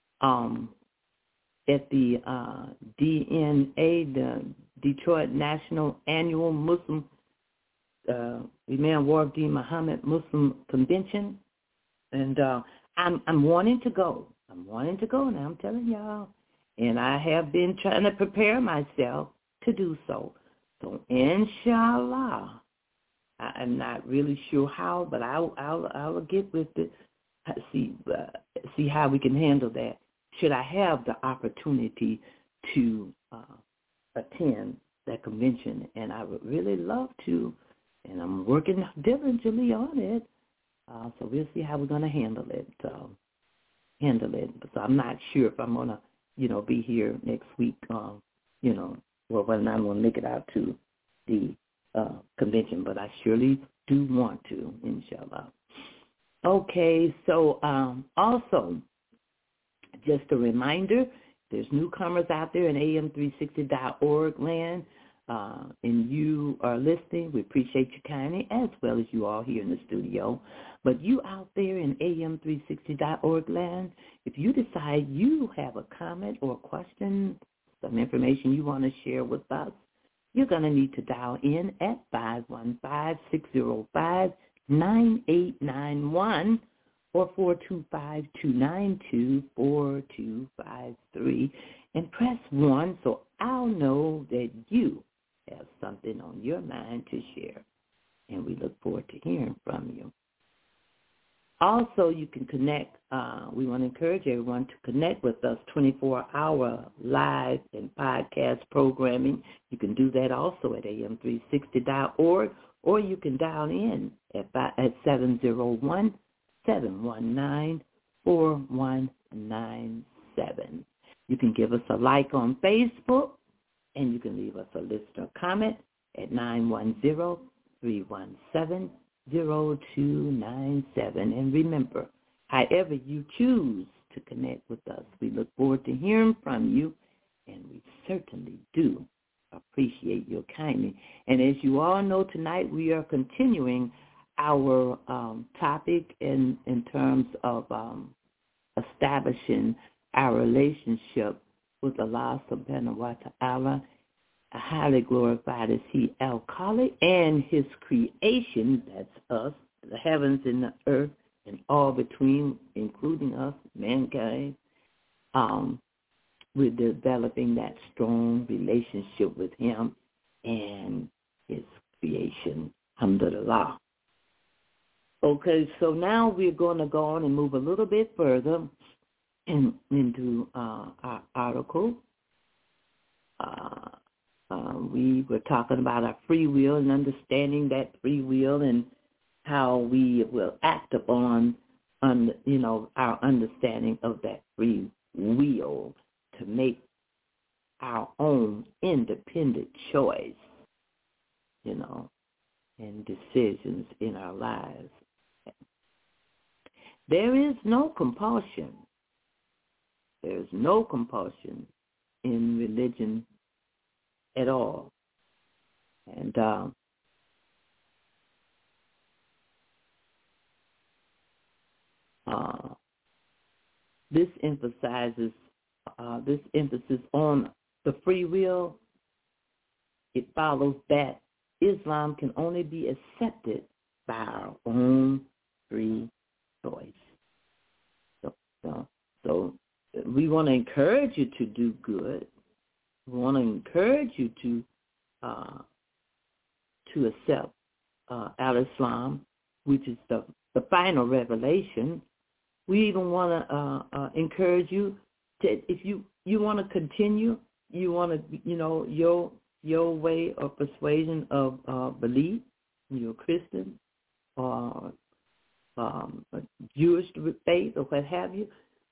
at the DNA, the Detroit National Annual Muslim Imam Wardeen Muhammad Muslim Convention, and I'm wanting to go. Now, I'm telling y'all, and I have been trying to prepare myself to do so. So, inshallah, I'm not really sure how, but I'll get with it. See how we can handle that. Should I have the opportunity to attend that convention, and I would really love to, and I'm working diligently on it. So we'll see how we're going to handle it. So I'm not sure if I'm going to, be here next week. When I'm going to make it out to the convention, but I surely do want to, inshallah. Okay, so also, just a reminder, there's newcomers out there in AM360.org land, and you are listening. We appreciate you kindly, as well as you all here in the studio. But you out there in AM360.org land, if you decide you have a comment or a question, some information you want to share with us, you're going to need to dial in at 515-605-9891 or 425-292-4253 and press 1 so I'll know that you have something on your mind to share. And we look forward to hearing from you. Also, you can connect. We want to encourage everyone to connect with us 24-hour live and podcast programming. You can do that also at am360.org, or you can dial in at 701-719-4197. You can give us a like on Facebook, and you can leave us a listener comment at 910-317-0297. And remember, however you choose to connect with us, we look forward to hearing from you, and we certainly do appreciate your kindness. And as you all know, tonight we are continuing our topic in terms of establishing our relationship with Allah subhanahu wa ta'ala, highly glorified as He Al-Khaliq, and His creation, that's us, the heavens and the earth, and all between, including us, mankind. We're developing that strong relationship with Him and His creation. Alhamdulillah. Okay, so now we're going to go on and move a little bit further into our article. We were talking about our free will and understanding that free will and how we will act upon, our understanding of that free will to make our own independent choice. and decisions in our lives. There is no compulsion. There is no compulsion in religion at all. And this emphasizes this emphasis on the free will. It follows that Islam can only be accepted by our own free choice. So we want to encourage you to do good. We want to encourage you to accept al-Islam, which is the final revelation. We even want to encourage you to, if you want to continue, you want to, your way of persuasion of belief, you're a Christian or a Jewish faith or what have you,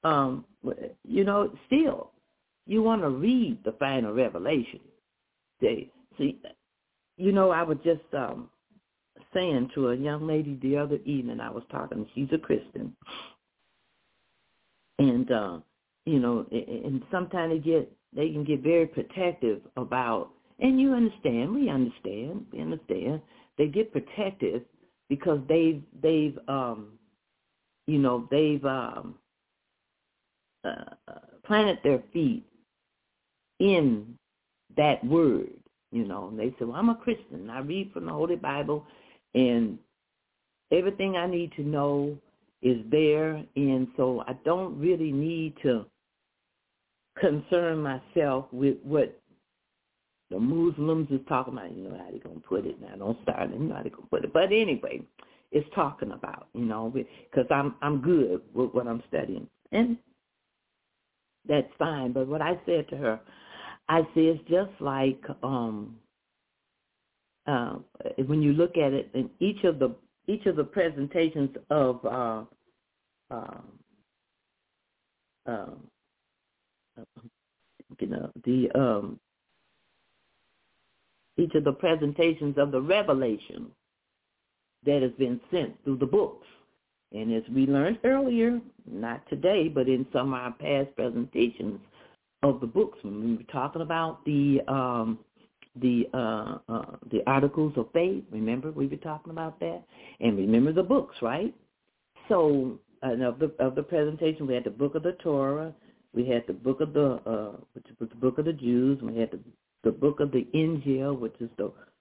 still you want to read the final revelation. See, I was just saying to a young lady the other evening, I was talking, she's a Christian, and and sometimes they can get very protective about, and we understand. They get protective because they've planted their feet in that word, and they say, well, I'm a Christian. I read from the Holy Bible, and everything I need to know is there, and so I don't really need to concern myself with what the Muslims is talking about. You know how they're going to put it now. Don't start. You know how they're going to put it. But anyway, it's talking about, because I'm good with what I'm studying. And that's fine. But what I said to her, I said it's just like when you look at it in each of the presentations of each of the presentations of the revelation that has been sent through the books. And as we learned earlier, not today, but in some of our past presentations of the books, when we were talking about the articles of faith, remember we were talking about that? And remember the books, right? So of the presentation, we had the book of the Torah, we had the book of which was the book of the Jews, and we had the book of the Injil, which is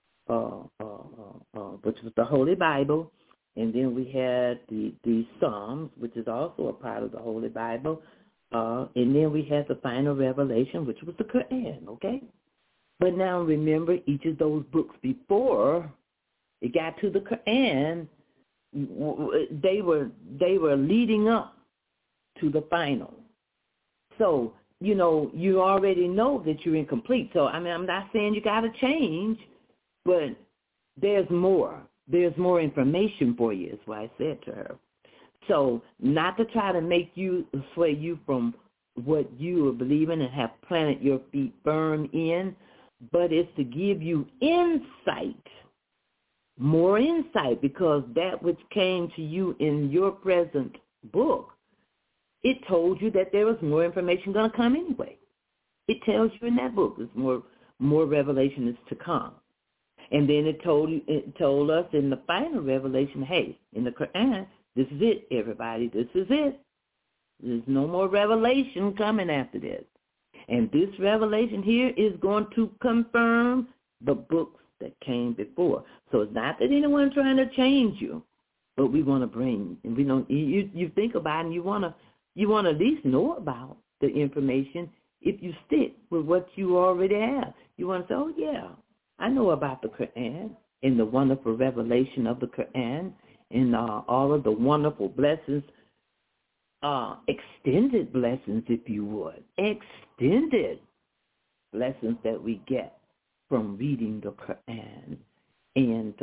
which was the Holy Bible, and then we had the Psalms, which is also a part of the Holy Bible, and then we had the final revelation, which was the Quran. Okay, but now remember, each of those books before it got to the Quran, they were leading up to the final. So, you already know that you're incomplete. So, I'm not saying you got to change, but there's more. There's more information for you, is what I said to her. So, not to try to sway you from what you are believing and have planted your feet firm in, but it's to give you insight, more insight, because that which came to you in your present book, it told you that there was more information going to come anyway. It tells you in that book there's more revelation is to come. And then it told us in the final revelation, hey, in the Quran, this is it, everybody, this is it. There's no more revelation coming after this. And this revelation here is going to confirm the books that came before. So it's not that anyone's trying to change you, but we want to bring, and we don't. You think about it, and you want to at least know about the information. If you stick with what you already have, you want to say, oh yeah, I know about the Quran and the wonderful revelation of the Quran and all of the wonderful blessings, extended blessings, if you would, extended blessings that we get from reading the Quran. And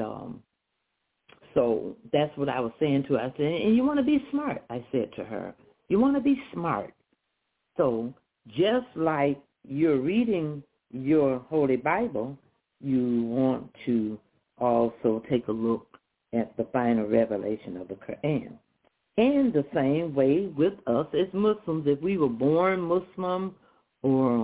so that's what I was saying to her. I said, and you want to be smart, I said to her. You want to be smart. So just like you're reading your Holy Bible, you want to also take a look at the final revelation of the Quran. And the same way with us as Muslims, if we were born Muslim or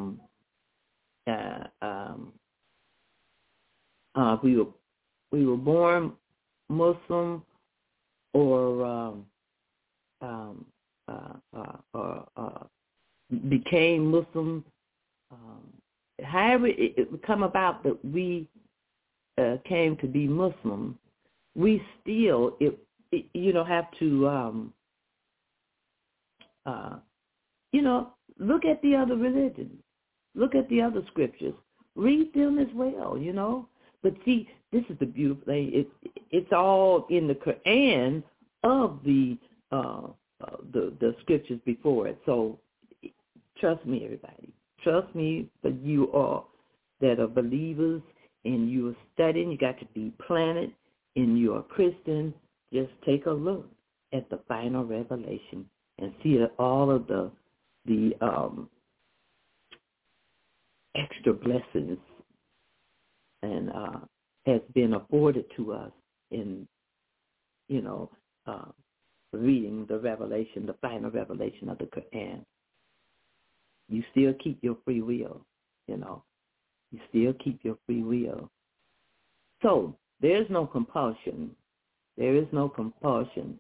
we were born Muslim or became Muslim, however it would come about that we came to be Muslim, we still have to look at the other religions, look at the other scriptures, read them as well, But see, this is the beautiful thing. It's all in the Quran of the scriptures before it. So trust me, everybody. Trust me, but you all that are believers and you are studying, you got to be planted, and you are Christian. Just take a look at the final revelation and see that all of the extra blessings and has been afforded to us in, reading the revelation, the final revelation of the Quran. You still keep your free will, You still keep your free will. So there's no compulsion. There is no compulsion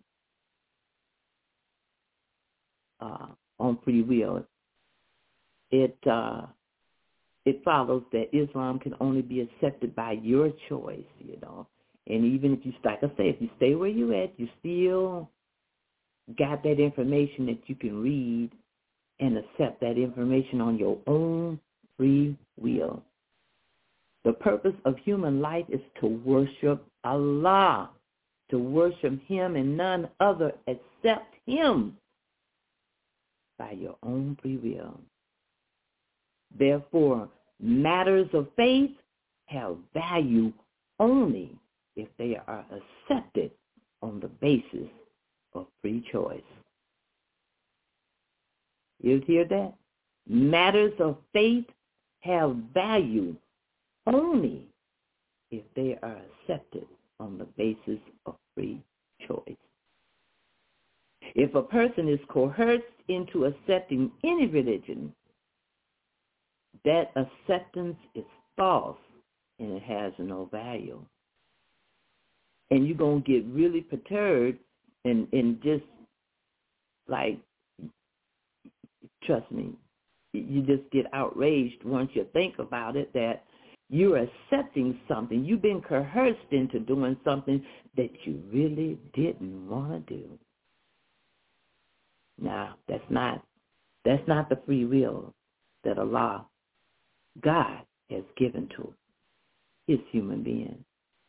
on free will. It follows that Islam can only be accepted by your choice, And even if you, like I say, if you stay where you at, you still got that information that you can read and accept that information on your own free will. The purpose of human life is to worship Allah, to worship Him and none other except Him by your own free will. Therefore, matters of faith have value only if they are accepted on the basis of free choice. You hear that? Matters of faith have value only if they are accepted on the basis of free choice. If a person is coerced into accepting any religion, that acceptance is false and it has no value. And you're going to get really perturbed and just like, trust me, you just get outraged once you think about it that you're accepting something. You've been coerced into doing something that you really didn't want to do. Now, that's not the free will that Allah, God, has given to His human being.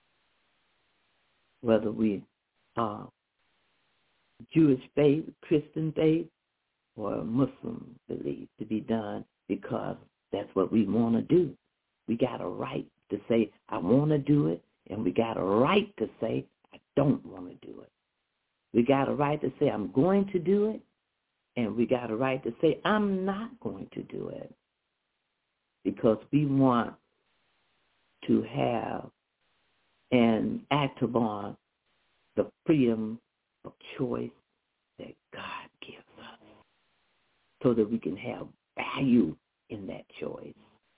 Whether we are Jewish faith, Christian faith, or Muslim belief to be done because that's what we want to do. We got a right to say, I want to do it, and we got a right to say, I don't want to do it. We got a right to say, I'm going to do it, and we got a right to say, I'm not going to do it. Because we want to have and act upon the freedom of choice that God gives us so that we can have value in that choice.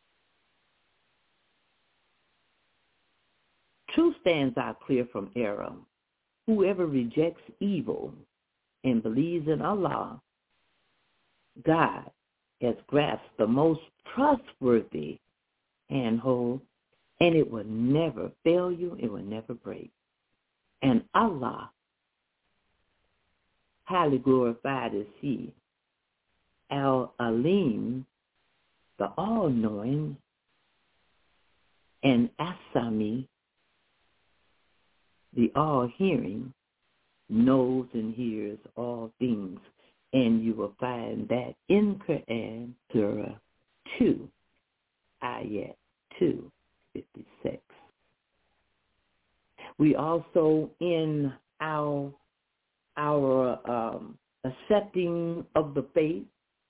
Truth stands out clear from error. Whoever rejects evil and believes in Allah, God, has grasped the most trustworthy handhold, and it will never fail you, it will never break. And Allah, highly glorified is He, Al-Alim, the all-knowing, and As-Sami, the all-hearing, knows and hears all things. And you will find that in Quran, Surah 2, Ayat 256. We also, in our accepting of the faith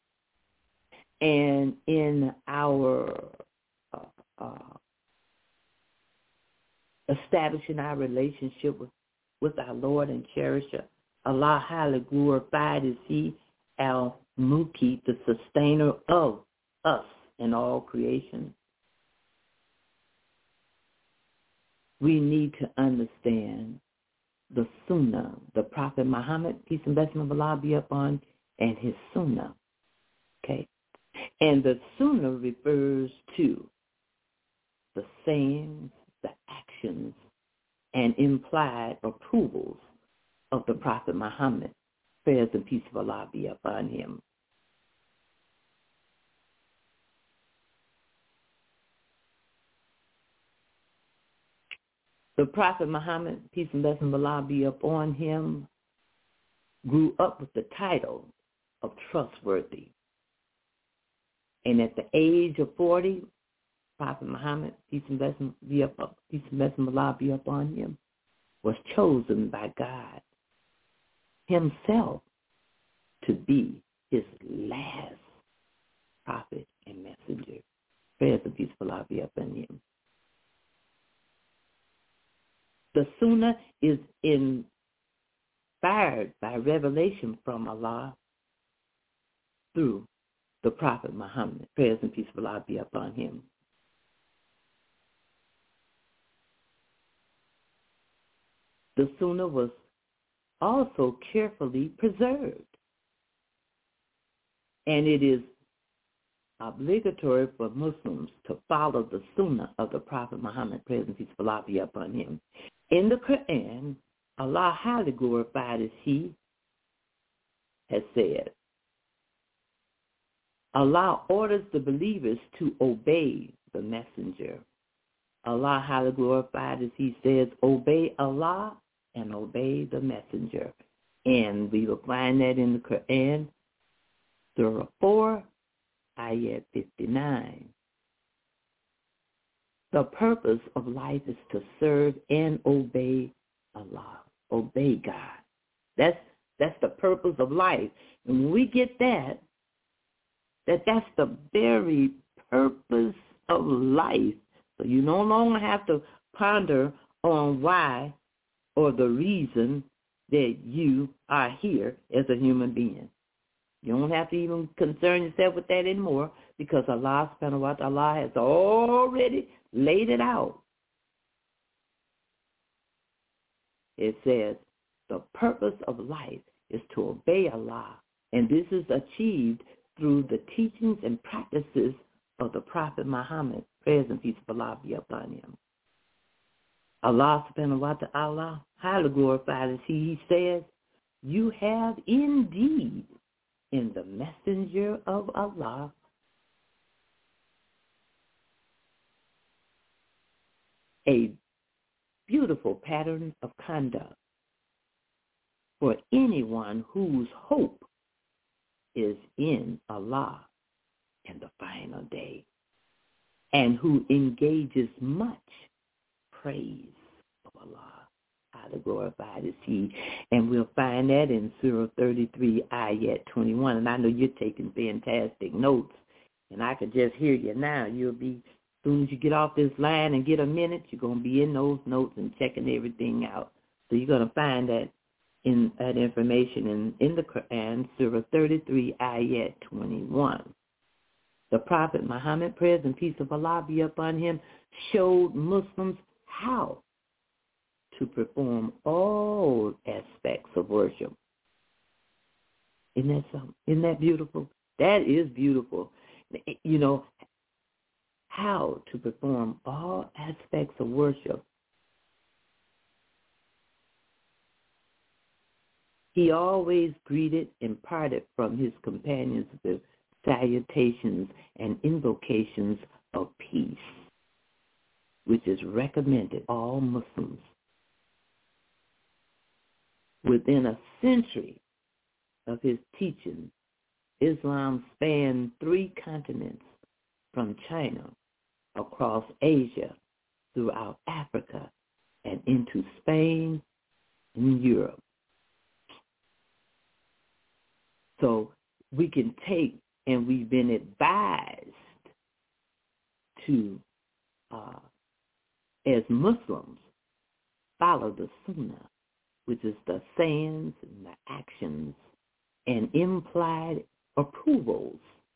and in our establishing our relationship with our Lord and cherisher. Allah highly glorified is He, Al-Muki, the sustainer of us and all creation. We need to understand the Sunnah, the Prophet Muhammad, peace and blessing of Allah be upon, and his Sunnah. Okay? And the Sunnah refers to the sayings, the actions, and implied approvals of the Prophet Muhammad. Prayers and peace of Allah be upon him. The Prophet Muhammad, peace and blessing of Allah be upon him, grew up with the title of trustworthy. And at the age of 40, Prophet Muhammad, peace and blessing of Allah be upon him, was chosen by God himself to be his last prophet and messenger. Prayers of peace of Allah be upon him. The Sunnah is inspired by revelation from Allah through the Prophet Muhammad. Prayers and peace of Allah be upon him. The Sunnah was also carefully preserved, and it is obligatory for Muslims to follow the Sunnah of the Prophet Muhammad, praise and peace of Allah be upon him. In the Quran, Allah highly glorified as He has said, Allah orders the believers to obey the messenger. Allah highly glorified as He says, obey Allah and obey the messenger. And we will find that in the Quran, Surah 4, Ayat 59. The purpose of life is to serve and obey Allah, obey God. That's the purpose of life. And when we get that's the very purpose of life. So you no longer have to ponder on why or the reason that you are here as a human being. You don't have to even concern yourself with that anymore, because Allah subhanahu wa ta'ala has already laid it out. It says the purpose of life is to obey Allah, and this is achieved through the teachings and practices of the Prophet Muhammad, praise and peace of Allah be upon him. Allah subhanahu wa ta'ala, highly glorified as He says, you have indeed in the messenger of Allah a beautiful pattern of conduct for anyone whose hope is in Allah and the final day, and who engages much praise of Allah. Highly glorified is He. And we'll find that in Surah 33, Ayat 21. And I know you're taking fantastic notes, and I could just hear you now. You'll be, as soon as you get off this line and get a minute, you're going to be in those notes and checking everything out. So you're going to find that information in the Quran, Surah 33, Ayat 21. The Prophet Muhammad, praise and peace of Allah be upon him, showed Muslims how to perform all aspects of worship. Isn't that something? Isn't that beautiful? That is beautiful. You know, how to perform all aspects of worship. He always greeted and parted from his companions with salutations and invocations of peace, which is recommended all Muslims. Within a century of his teaching, Islam spanned 3 continents, from China, across Asia, throughout Africa, and into Spain and Europe. So we can take, and we've been advised to, as Muslims, follow the sunnah, which is the sayings and the actions and implied approvals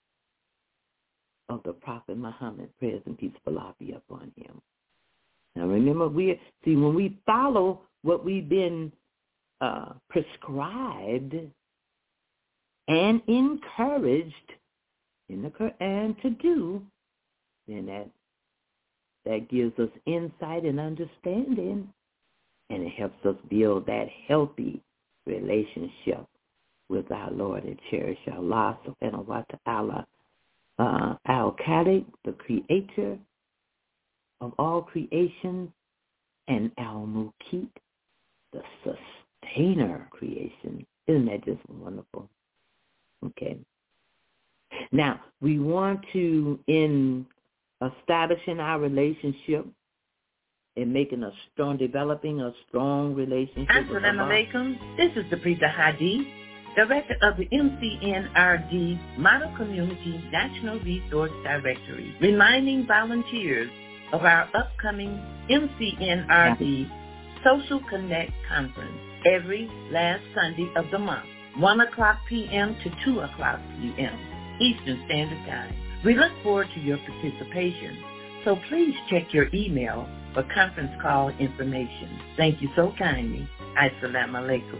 of the Prophet Muhammad, praise and peace of Allah be upon him. Now remember, when we follow what we've been prescribed and encouraged in the Quran to do, then that gives us insight and understanding, and it helps us build that healthy relationship with our Lord and cherish Allah subhanahu wa ta'ala, Al-Khaliq, the creator of all creation, and Al-Muqit, the sustainer of creation. Isn't that just wonderful? Okay. Now, we want to, in establishing our relationship and developing a strong relationship with Allah. Assalamu alaikum. This is the Preeta Hadi, Director of the MCNRD Model Community National Resource Directory, reminding volunteers of our upcoming MCNRD Social Connect Conference every last Sunday of the month, 1 o'clock p.m. to 2 o'clock p.m. Eastern Standard Time. We look forward to your participation, so please check your email for conference call information. Thank you so kindly. Assalamu alaikum.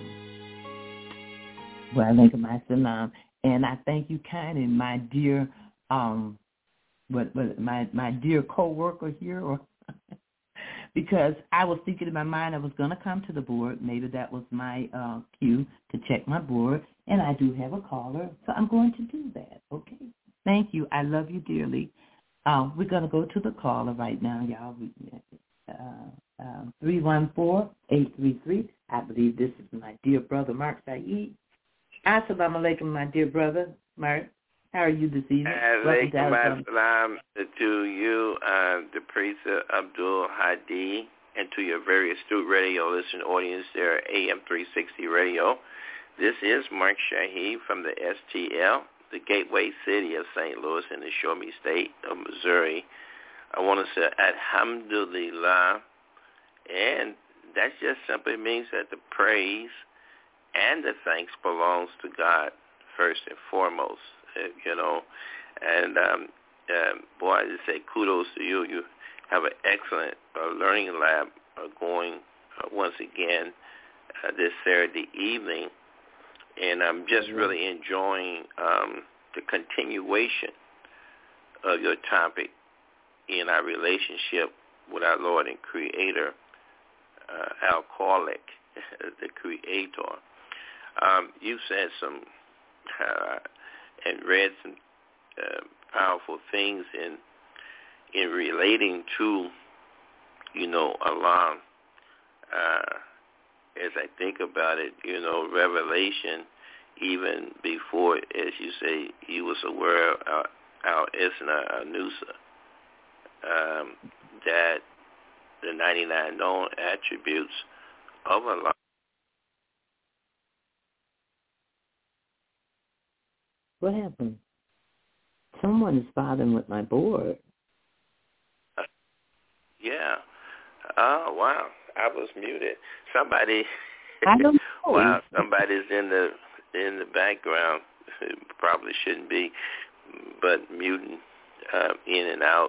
Wa alaikum assalam. And I thank you kindly, my dear, my dear co-worker here, because I was thinking in my mind I was going to come to the board. Maybe that was my cue to check my board, and I do have a caller, so I'm going to do that. Okay. Thank you. I love you dearly. We're going to go to the caller right now, y'all. 314-833. I believe this is my dear brother, Mark Saeed. Assalamu alaikum, my dear brother, Mark. How are you this evening? Alaikum assalam to you, the priest Abdul Hadi, and to your very astute radio listening audience there, AM 360 Radio. This is Mark Shahid from the STL, the gateway city of St. Louis in the Show Me State of Missouri. I want to say Alhamdulillah, and that just simply means that the praise and the thanks belongs to God first and foremost, and boy, I just say kudos to you. You have an excellent learning lab going once again this Saturday evening, and I'm just really enjoying the continuation of your topic in our relationship with our Lord and Creator, Al-Khaliq, the Creator. You said some and read some powerful things in relating to, Allah. As I think about it, revelation, even before, as you say, he was aware of Al-Isna, Al-Nusa, that the 99 known attributes of Allah. What happened? Someone is bothering with my board. Yeah. Oh, wow. I was muted. Somebody. I don't know. Wow. Somebody's in the background. Probably shouldn't be, but muting in and out.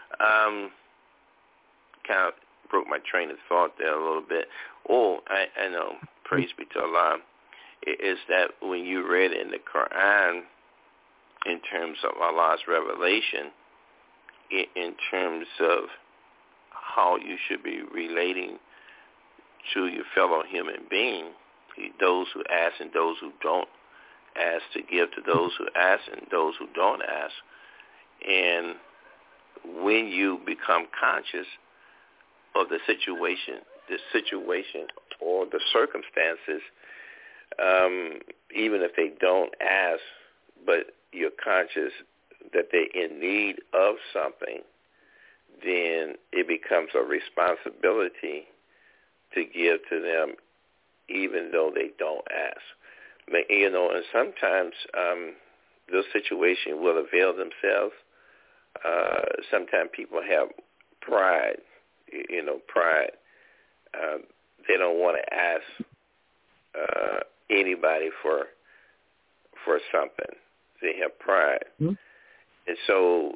Kind of broke my train of thought there a little bit. Oh, I know. Praise be to Allah. Is that when you read in the Quran, in terms of Allah's revelation, in terms of how you should be relating to your fellow human being, those who ask and those who don't ask, to give to those who ask and those who don't ask. And when you become conscious of the situation or the circumstances, even if they don't ask, but you're conscious that they're in need of something, then it becomes a responsibility to give to them even though they don't ask. And sometimes those situations will avail themselves. Sometimes people have pride, they don't want to ask anybody for something. They have pride. Mm-hmm. And so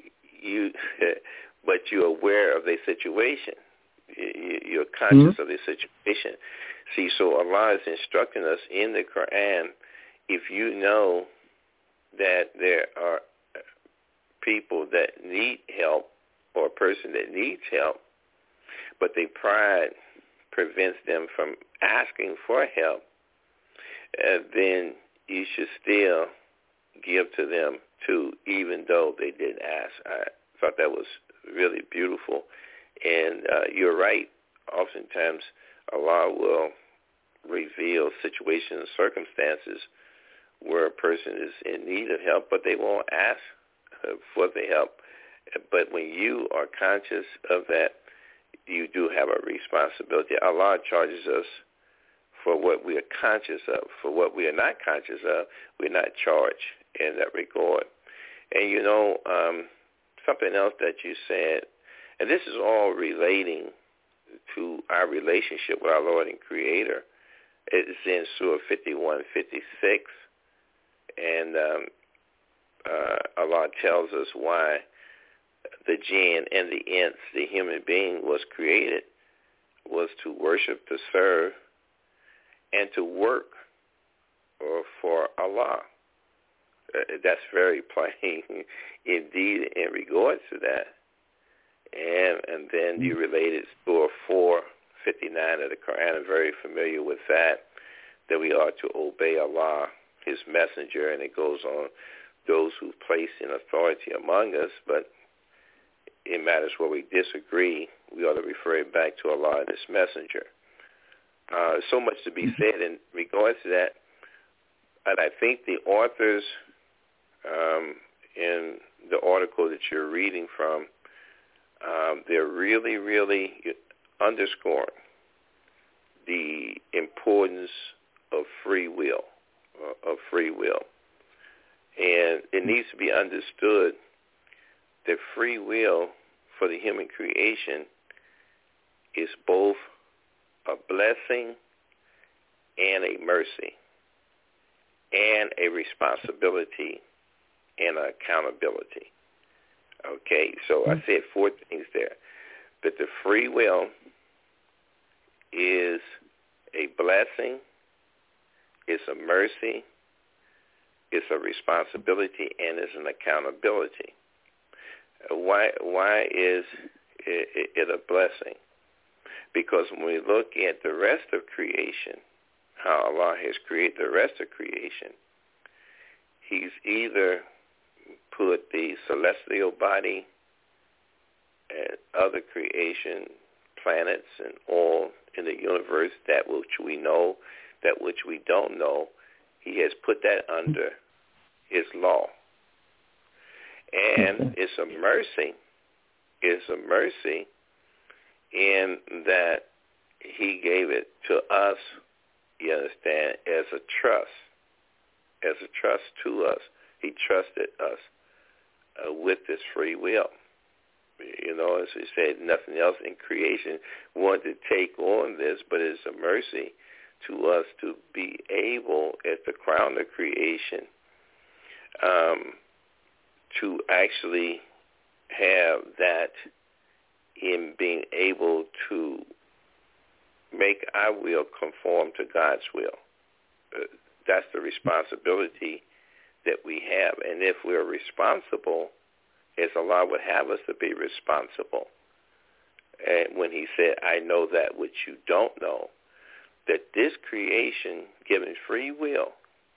but you're aware of their situation. You're conscious of their situation. See, so Allah is instructing us in the Quran, if you know that there are people that need help or a person that needs help, but their pride prevents them from asking for help, then you should still give to them too, even though they didn't ask. I thought that was really beautiful. And you're right. Oftentimes, Allah will reveal situations and circumstances where a person is in need of help, but they won't ask for the help. But when you are conscious of that, you do have a responsibility. Allah charges us for what we are conscious of. For what we are not conscious of, we're not charged in that regard. And you know, something else that you said, and this is all relating to our relationship with our Lord and Creator. It's in Surah 51:56, and Allah tells us why the jinn and the ants, the human being, was created, was to worship, to serve, and to work for Allah. That's very plain indeed in regards to that. And then you related Surah 4:59 of the Quran. I'm very familiar with that we are to obey Allah, His messenger, and it goes on, those who place in authority among us, but in matters where we disagree, we ought to refer it back to Allah and His messenger. So much to be said in regards to that. And I think the authors in the article that you're reading from, they're really, really underscoring the importance of free will, And it needs to be understood that free will for the human creation is both a blessing and a mercy and a responsibility and an accountability. Okay, so I said four things there. That the free will is a blessing, it's a mercy, it's a responsibility, and it's an accountability. Why is it a blessing? Because when we look at the rest of creation, how Allah has created the rest of creation, He's either put the celestial body and other creation, planets and all in the universe, that which we know, that which we don't know, He has put that under His law. And it's a mercy. It's a mercy in that He gave it to us, you understand, as a trust to us. He trusted us with this free will. You know, as we said, nothing else in creation wanted to take on this, but it's a mercy to us to be able, at the crown of creation, to actually have that in being able to make our will conform to God's will. That's the responsibility that we have. And if we're responsible, as Allah would have us to be responsible, and when He said, I know that which you don't know, that this creation, given free will,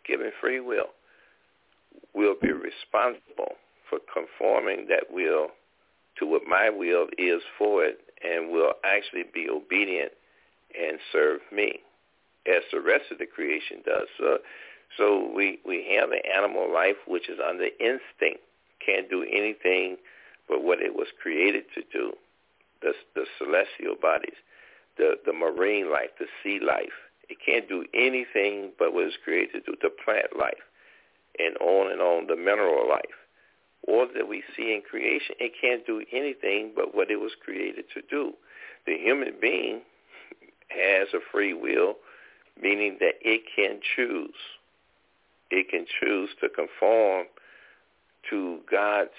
will be responsible for conforming that will to what my will is for it, and will actually be obedient and serve me, as the rest of the creation does. So we have an animal life which is under instinct, can't do anything but what it was created to do. The celestial bodies, the marine life, the sea life, it can't do anything but what it's created to do. The plant life, and on, the mineral life. All that we see in creation, it can't do anything but what it was created to do. The human being has a free will, meaning that it can choose. It can choose to conform to God's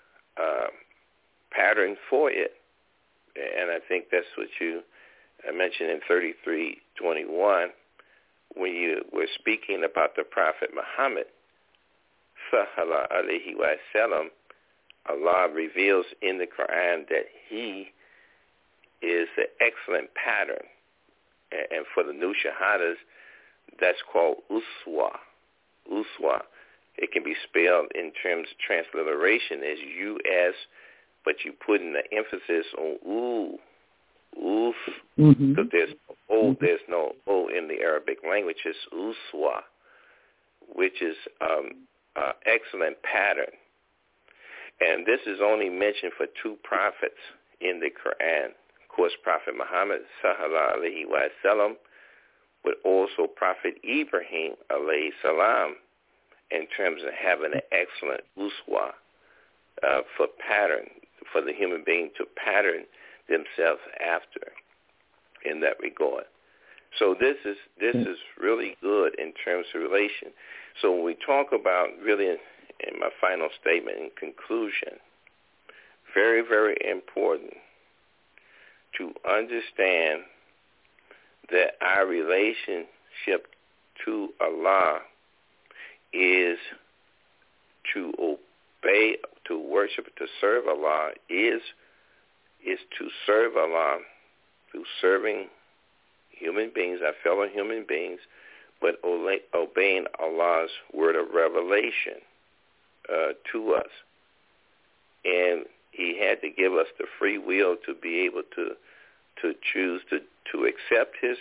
pattern for it. And I think that's what you mentioned in 33:21 when you were speaking about the Prophet Muhammad, sallallahu alaihi wasallam. Allah reveals in the Quran that he is an excellent pattern. And for the new shahadas, that's called uswa. Uswa. It can be spelled in terms of transliteration as U-S, but you put in the emphasis on oof, because there's no O in the Arabic language. It's uswa, which is excellent pattern. And this is only mentioned for two prophets in the Quran. Of course, Prophet Muhammad, sallallahu alaihi wasallam, but also Prophet Ibrahim, alayhi salam, in terms of having an excellent uswa for pattern, for the human being to pattern themselves after in that regard. So this is really good in terms of relation. So when we talk about, really in my final statement in conclusion, very, very important to understand that our relationship to Allah is to obey, to worship, to serve Allah, is to serve Allah through serving human beings, our fellow human beings, but obeying Allah's word of revelation to us. And he had to give us the free will to be able to choose to accept his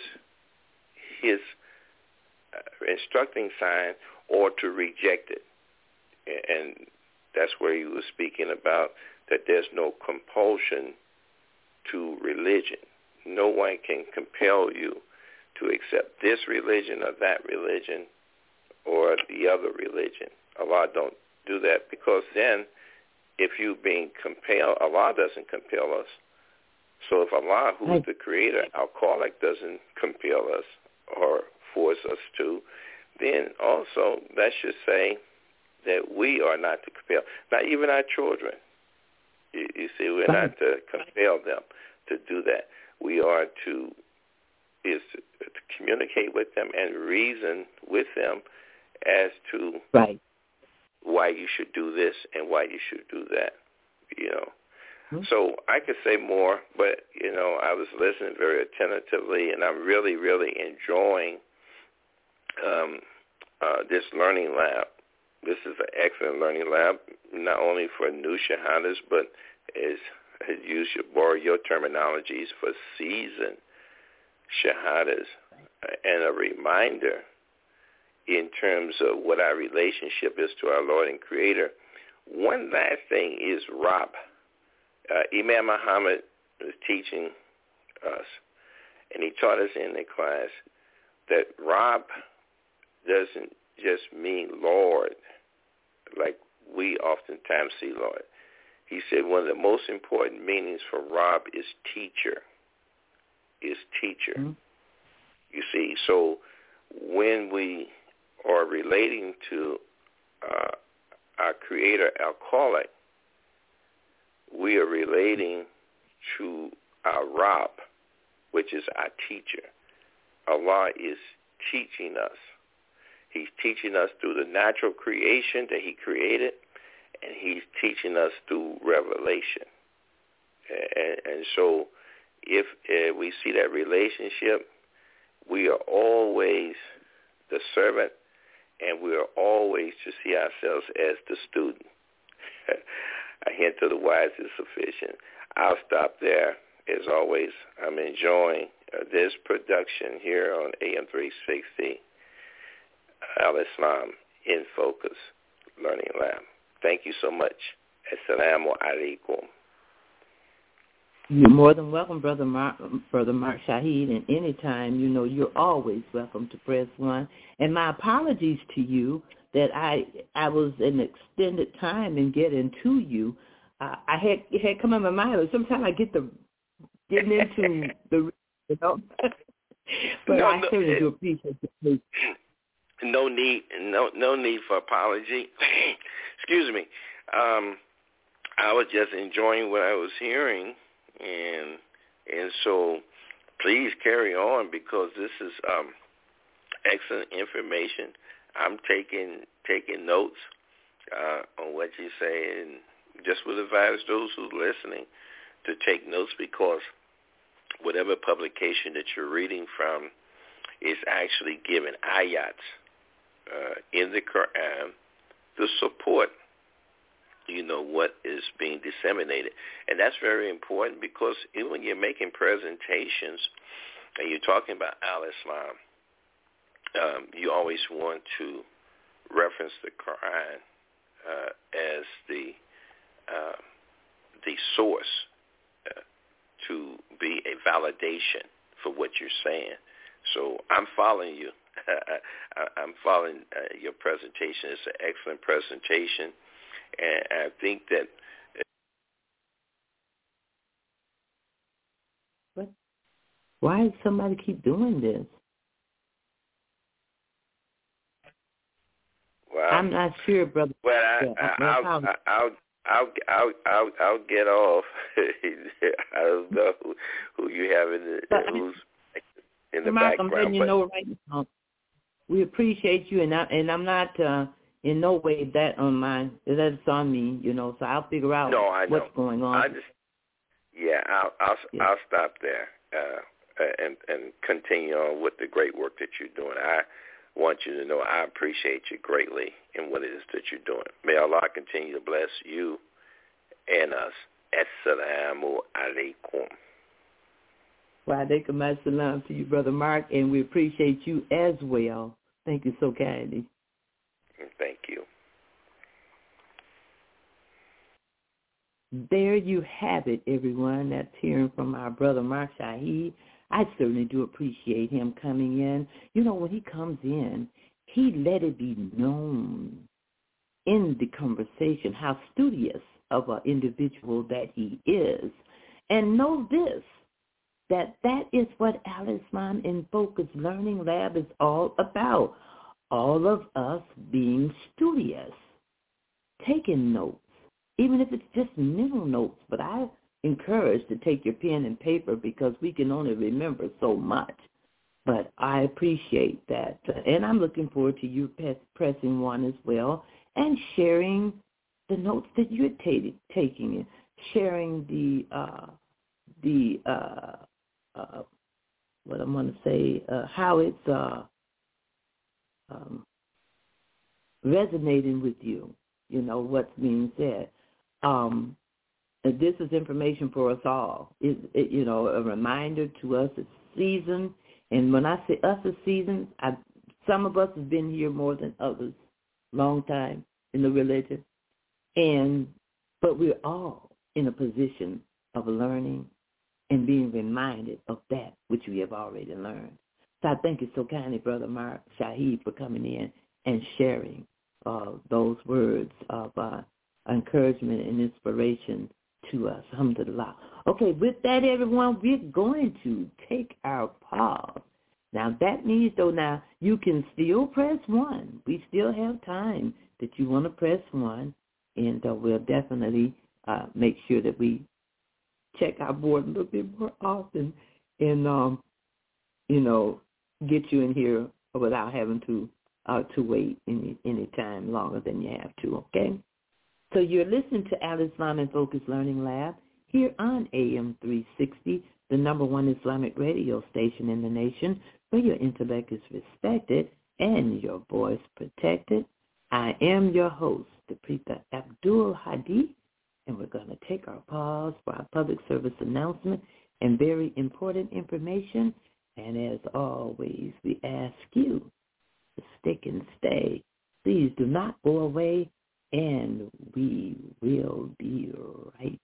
instructing sign or to reject it. And that's where you were speaking about that there's no compulsion to religion. No one can compel you to accept this religion or that religion or the other religion. Allah don't do that, because then if you're being compelled, Allah doesn't compel us. So if Allah, who's the creator, alcoholic, doesn't compel us or force us to, then also that should say that we are not to compel, not even our children. You see, we're not to compel them to do that. We are to communicate with them and reason with them as to why you should do this and why you should do that, you know. So I could say more, but, you know, I was listening very attentively, and I'm really, really enjoying this learning lab. This is an excellent learning lab, not only for new shahadas, but borrow your terminologies, for seasoned shahadas, and a reminder in terms of what our relationship is to our Lord and Creator. One last thing is Rab. Imam Muhammad was teaching us, and he taught us in the class that Rab doesn't just mean Lord, like we oftentimes see Lord. He said one of the most important meanings for Rab is teacher. You see, so when we are relating to our Creator, Al-Khaliq, we are relating to our Rab, which is our teacher. Allah is teaching us. He's teaching us through the natural creation that he created, and he's teaching us through revelation. And so if we see that relationship, we are always the servant, and we are always to see ourselves as the student. A hint of the wise is sufficient. I'll stop there. As always, I'm enjoying this production here on AM 360, Al-Islam in Focus Learning Lab. Thank you so much. Assalamu alaikum. You're more than welcome, Brother Mark Shaheed, and anytime, you know, you're always welcome to Press One. And my apologies to you that I was an extended time in getting to you. It had come in my mind, but sometimes I get getting into the, you know. But I certainly do appreciate the No need for apology. Excuse me. I was just enjoying what I was hearing, and so please carry on, because this is excellent information. I'm taking notes on what you say, and just would advise those who's listening to take notes, because whatever publication that you're reading from is actually giving ayats in the Quran to support, what is being disseminated. And that's very important, because even when you're making presentations and you're talking about al-Islam, you always want to reference the Quran as the source to be a validation for what you're saying. So I'm following you. I'm following your presentation. It's an excellent presentation, and I think that. Why does somebody keep doing this? Well, I'm not sure, brother. Well, I'll get off. I don't know who you have who's in the Mark, background. I'm letting you know right now. We appreciate you, and I'm not in no way that's on me, So I'll figure out what's going on. I'll stop there and continue on with the great work that you're doing. I want you to know I appreciate you greatly in what it is that you're doing. May Allah continue to bless you and us. Assalamu alaikum. Wa alaikum assalam to you, Brother Mark, and we appreciate you as well. Thank you so kindly. Thank you. There you have it, everyone. That's hearing from our brother Mark Shaheed. I certainly do appreciate him coming in. When he comes in, he let it be known in the conversation how studious of an individual that he is. And know this, that is what Al-Islam in Focus Learning Lab is all about. All of us being studious, taking notes, even if it's just mental notes. But I encourage to take your pen and paper, because we can only remember so much. But I appreciate that. And I'm looking forward to you pressing one as well and sharing the notes that you're taking, sharing what I'm going to say, how it's resonating with you, what's being said. This is information for us all. A reminder to us it's seasoned. And when I say us as seasoned, some of us have been here more than others, long time in the religion. But we're all in a position of learning and being reminded of that which we have already learned. So I thank you so kindly, Brother Mark Shaheed, for coming in and sharing those words of encouragement and inspiration to us. Alhamdulillah. Okay, with that, everyone, we're going to take our pause. Now, that means, now you can still press 1. We still have time that you want to press 1, and we'll definitely make sure that we check our board a little bit more often and, get you in here without having to wait any time longer than you have to, okay? So you're listening to Al-Islam in Focus Learning Lab here on AM 360, the #1 Islamic radio station in the nation, where your intellect is respected and your voice protected. I am your host, the Preeta Abdul Hadi, and we're going to take our pause for our public service announcement and very important information. And as always, we ask you to stick and stay. Please do not go away, and we will be right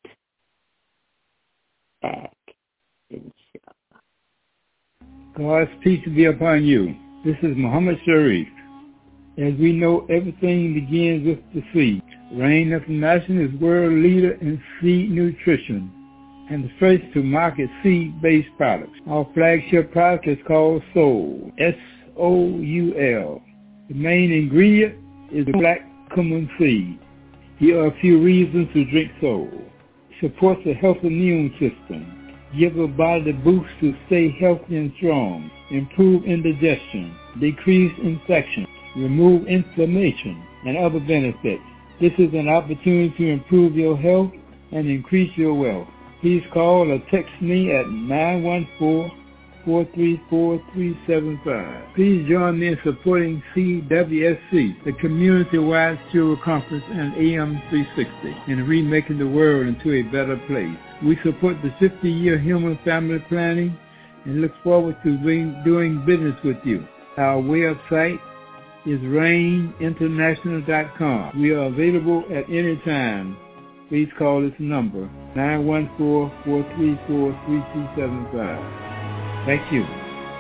back, inshallah. God's peace be upon you. This is Muhammad Sharif. As we know, everything begins with the seed. Rain International is world leader in seed nutrition. and the first to market seed-based products. Our flagship product is called Soul, S-O-U-L. The main ingredient is black cumin seed. Here are a few reasons to drink Soul. Supports a healthy immune system. Give the body the boost to stay healthy and strong. Improve indigestion. Decrease infection. Remove inflammation and other benefits. This is an opportunity to improve your health and increase your wealth. Please call or text me at 914-434-375. Please join me in supporting CWSC, the Community-Wide Sugar Conference and AM360, in remaking the world into a better place. We support the 50-year human family planning and look forward to doing business with you. Our website is RAINinternational.com. We are available at any time. Please call this number, 914-434-3275. Thank you.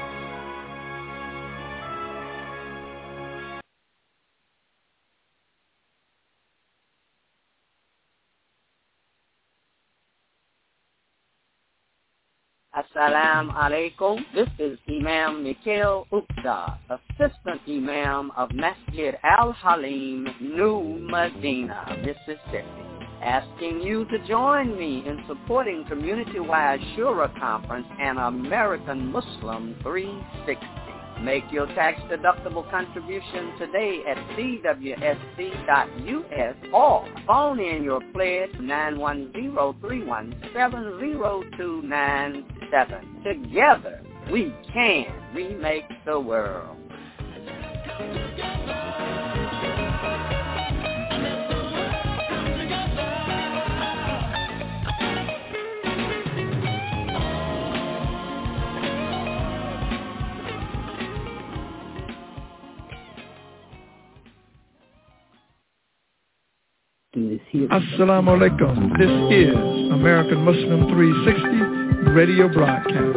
Assalamu alaikum. This is Imam Mikhail Upta, Assistant Imam of Masjid Al-Halim, New Medina, Mississippi, asking you to join me in supporting Community-Wide Shura Conference and American Muslim 360. Make your tax-deductible contribution today at cwsc.us or phone in your pledge 910-317-0297. Together, we can remake the world. Assalamu alaikum. This is American Muslim 360 radio broadcast.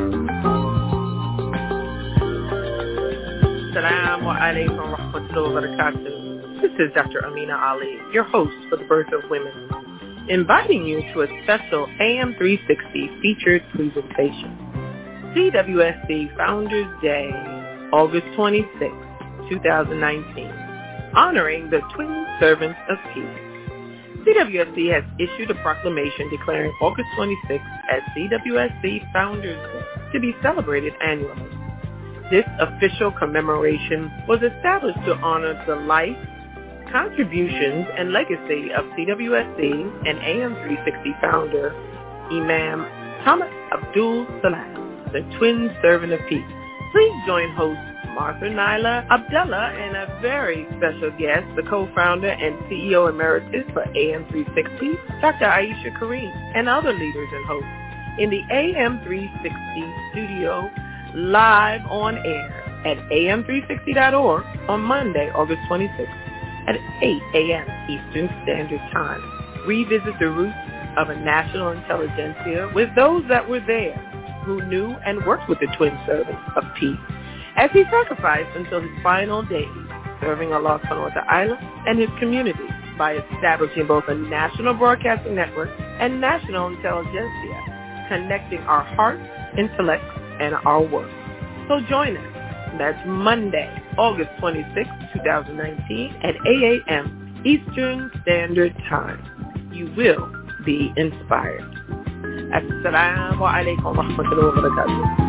Assalamu alaikum wa rahmatullahi wa barakatuh. This is Dr. Amina Ali, your host for the Birth of Women, inviting you to a special AM 360 featured presentation. CWSC Founders Day, August 26, 2019. Honoring the twin servants of peace. CWSC has issued a proclamation declaring August 26th as CWSC Founders Day to be celebrated annually. This official commemoration was established to honor the life, contributions, and legacy of CWSC and AM 360 founder, Imam Thomas Abdul Salam, the twin servant of peace. Please join host Martha Nyla Abdullah and a very special guest, the co-founder and CEO emeritus for AM 360, Dr. Aisha Kareem, and other leaders and hosts in the AM 360 studio live on air at am360.org on Monday, August 26th at 8 a.m. Eastern Standard Time. Revisit the roots of a national intelligentsia with those that were there who knew and worked with the twin servants of peace as he sacrificed until his final days, serving Allah subhanahu wa ta'ala and his community by establishing both a national broadcasting network and national intelligentsia, connecting our hearts, intellect, and our work. So join us. That's Monday, August 26, 2019 at 8 a.m. Eastern Standard Time. You will be inspired. Assalamu alaikum wa rahmatullahi wa barakatuh.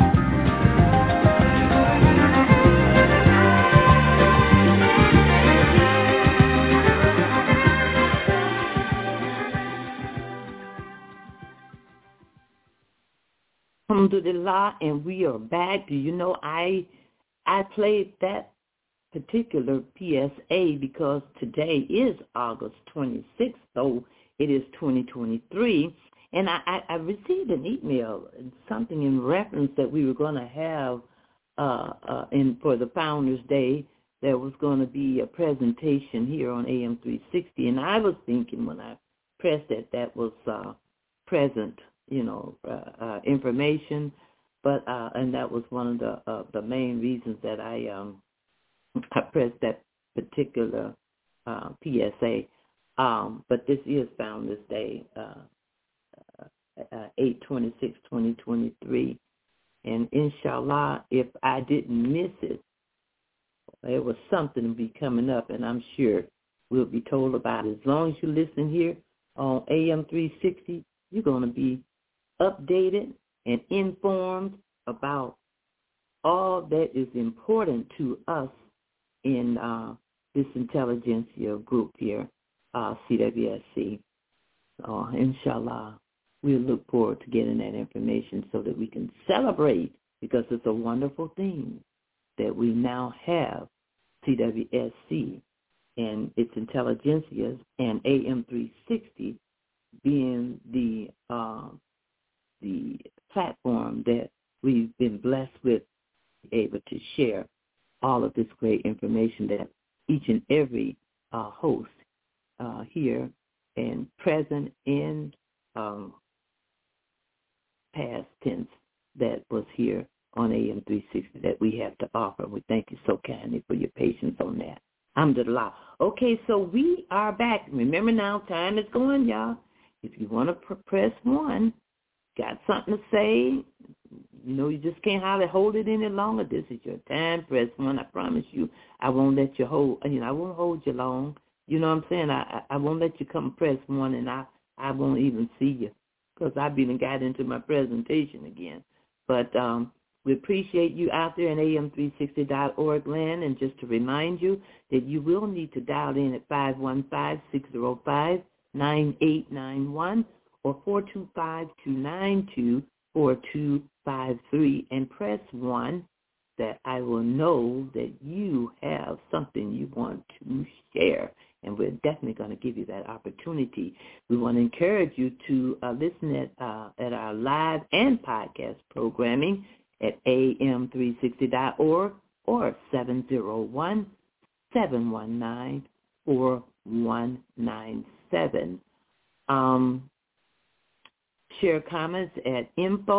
Alhamdulillah, and we are back. Do you know I played that particular PSA because today is August 26th, so it is 2023, and I received an email, something in reference that we were going to have for the Founders Day. There was going to be a presentation here on AM 360, and I was thinking when I pressed it that was present, information, but and that was one of the main reasons that I pressed that particular PSA. But this is Founders Day 8/26/2023. And inshallah, if I didn't miss it, there was something to be coming up, and I'm sure we'll be told about it. As long as you listen here on AM 360, you're going to be updated and informed about all that is important to us in this intelligentsia group here, CWSC. Inshallah, we'll look forward to getting that information so that we can celebrate, because it's a wonderful thing that we now have CWSC and its intelligentsias and AM 360 being the platform that we've been blessed with, able to share all of this great information that each and every host here and present and past tense that was here on AM 360 that we have to offer. We thank you so kindly for your patience on that. Alhamdulillah. Okay, so we are back. Remember now, time is going, y'all. If you want to press 1, got something to say, you just can't hardly hold it any longer. This is your time. Press 1. I promise you, I won't let you hold. I won't hold you long. You know what I'm saying? I won't let you come press 1, and I won't even see you, because I've been got into my presentation again. But we appreciate you out there in am360.org land, and just to remind you that you will need to dial in at 515-605-9891 or 425-292-4253 and press 1, that I will know that you have something you want to share. And we're definitely going to give you that opportunity. We want to encourage you to listen at our live and podcast programming at am360.org or 701-719-4197. Share comments at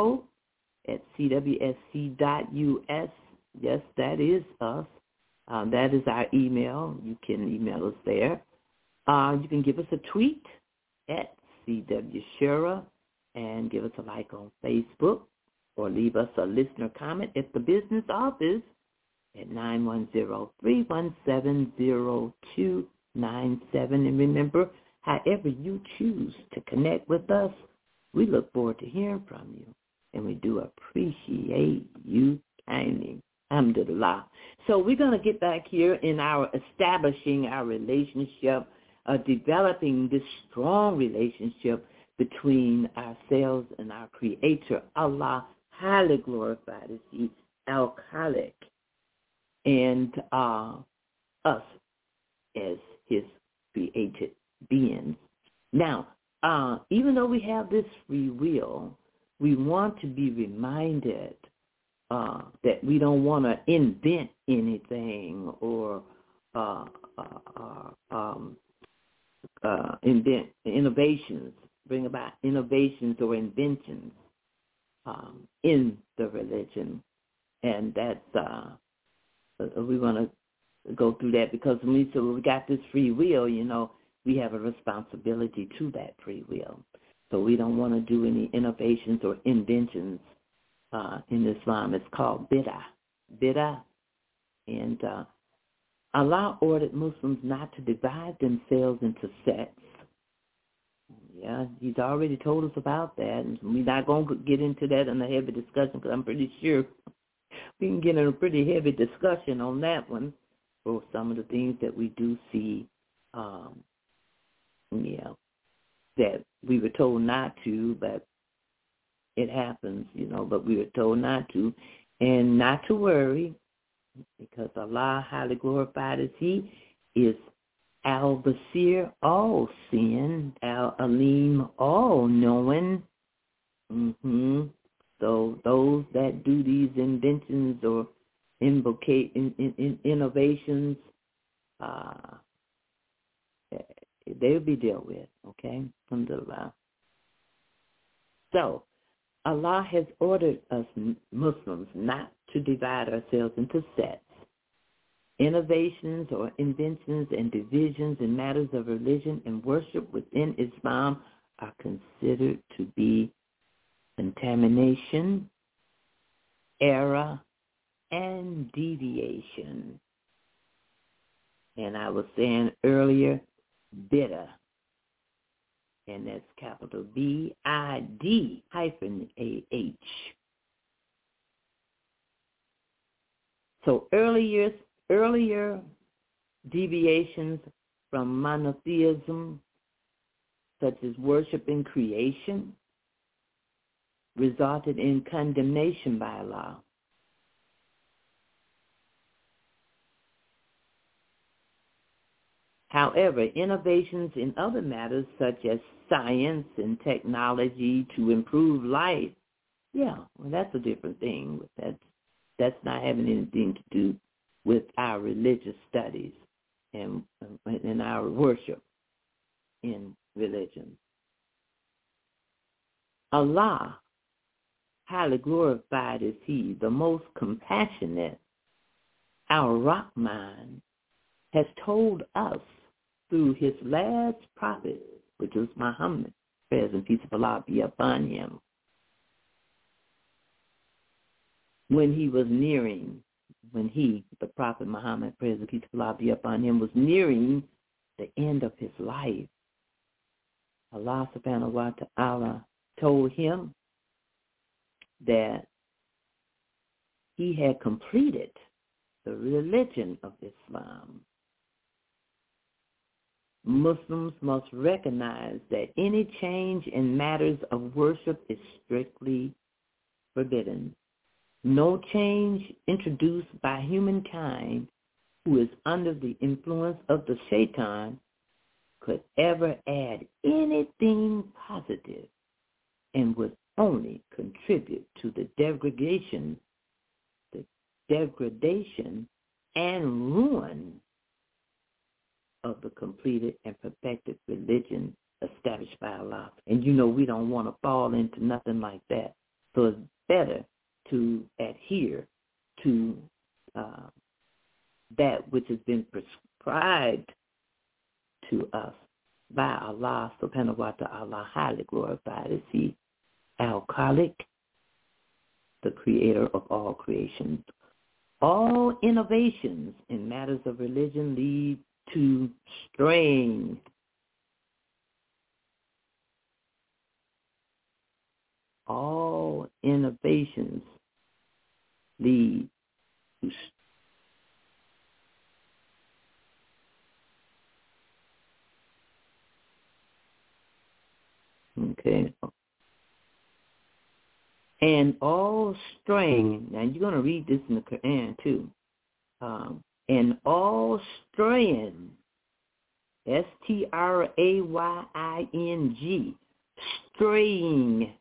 info@cwsc.us. Yes, that is us. That is our email. You can email us there. You can give us a tweet at CWShura and give us a like on Facebook, or leave us a listener comment at the business office at 910-317-0297. And remember, however you choose to connect with us, we look forward to hearing from you, and we do appreciate you kindly. Alhamdulillah. So we're going to get back here in our establishing our relationship, developing this strong relationship between ourselves and our Creator, Allah, highly glorified is He, Al-Khaliq, and us as His created beings. Now, even though we have this free will, we want to be reminded that we don't want to invent anything or invent innovations, bring about innovations or inventions in the religion. And that's, we want to go through that, because when we got this free will, we have a responsibility to that free will. So we don't want to do any innovations or inventions in Islam. It's called bid'ah. And Allah ordered Muslims not to divide themselves into sects. Yeah, He's already told us about that. And we're not going to get into that in a heavy discussion, because I'm pretty sure we can get in a pretty heavy discussion on that one for some of the things that we do see, that we were told not to, but it happens, but we were told not to, and not to worry, because Allah, highly glorified as He, is Al-Basir, all seeing, Al-Alim, all knowing. So those that do these inventions or invocate innovations, they'll be dealt with, okay? Alhamdulillah. So Allah has ordered us Muslims not to divide ourselves into sects. Innovations or inventions and divisions in matters of religion and worship within Islam are considered to be contamination, error, and deviation. And I was saying earlier, bitter. And that's capital BID-AH. So earlier deviations from monotheism, such as worshiping creation, resulted in condemnation by Allah. However, innovations in other matters such as science and technology to improve life, that's a different thing. That's not having anything to do with our religious studies and our worship in religion. Allah, highly glorified is He, the most compassionate, our Rahman, has told us through His last prophet, which was Muhammad, praise and peace of Allah be upon him, when the Prophet Muhammad, praise and peace of Allah be upon him, was nearing the end of his life, Allah subhanahu wa ta'ala told him that he had completed the religion of Islam. Muslims must recognize that any change in matters of worship is strictly forbidden. No change introduced by humankind who is under the influence of the shaitan could ever add anything positive and would only contribute to the degradation and ruin of the completed and perfected religion established by Allah. And we don't want to fall into nothing like that. So it's better to adhere to that which has been prescribed to us by Allah subhanahu wa ta'ala, highly glorified is He, Al-Khaliq, the creator of all creation. All innovations in matters of religion lead to straying. All innovations lead to okay. And all straying, now you're going to read this in the Quran too. And all straying, straying, straying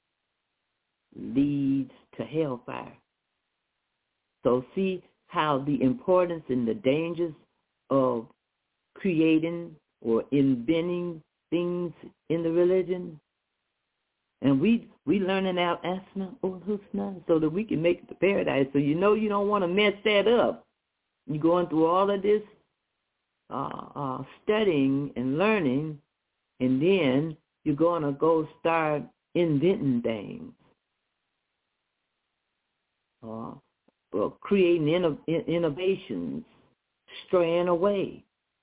leads to hellfire. So see how the importance and the dangers of creating or inventing things in the religion. And we learning out Asma ul Husna so that we can make it to paradise. So you don't want to mess that up. You're going through all of this studying and learning, and then you're going to go start inventing things. Creating innovations, straying away.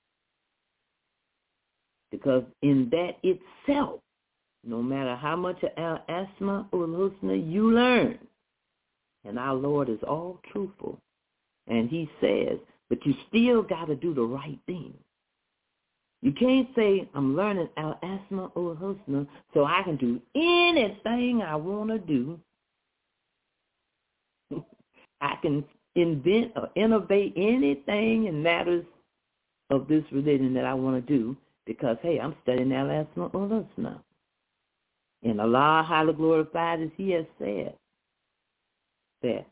Because in that itself, no matter how much of Al-Asma ul Husna you learn, and our Lord is all truthful, and He says, but you still got to do the right thing. You can't say, I'm learning Al-Asma ul Husna so I can do anything I want to do. I can invent or innovate anything in matters of this religion that I want to do because, hey, I'm studying Al-Asma ul Husna. And Allah, highly glorified as He has said, that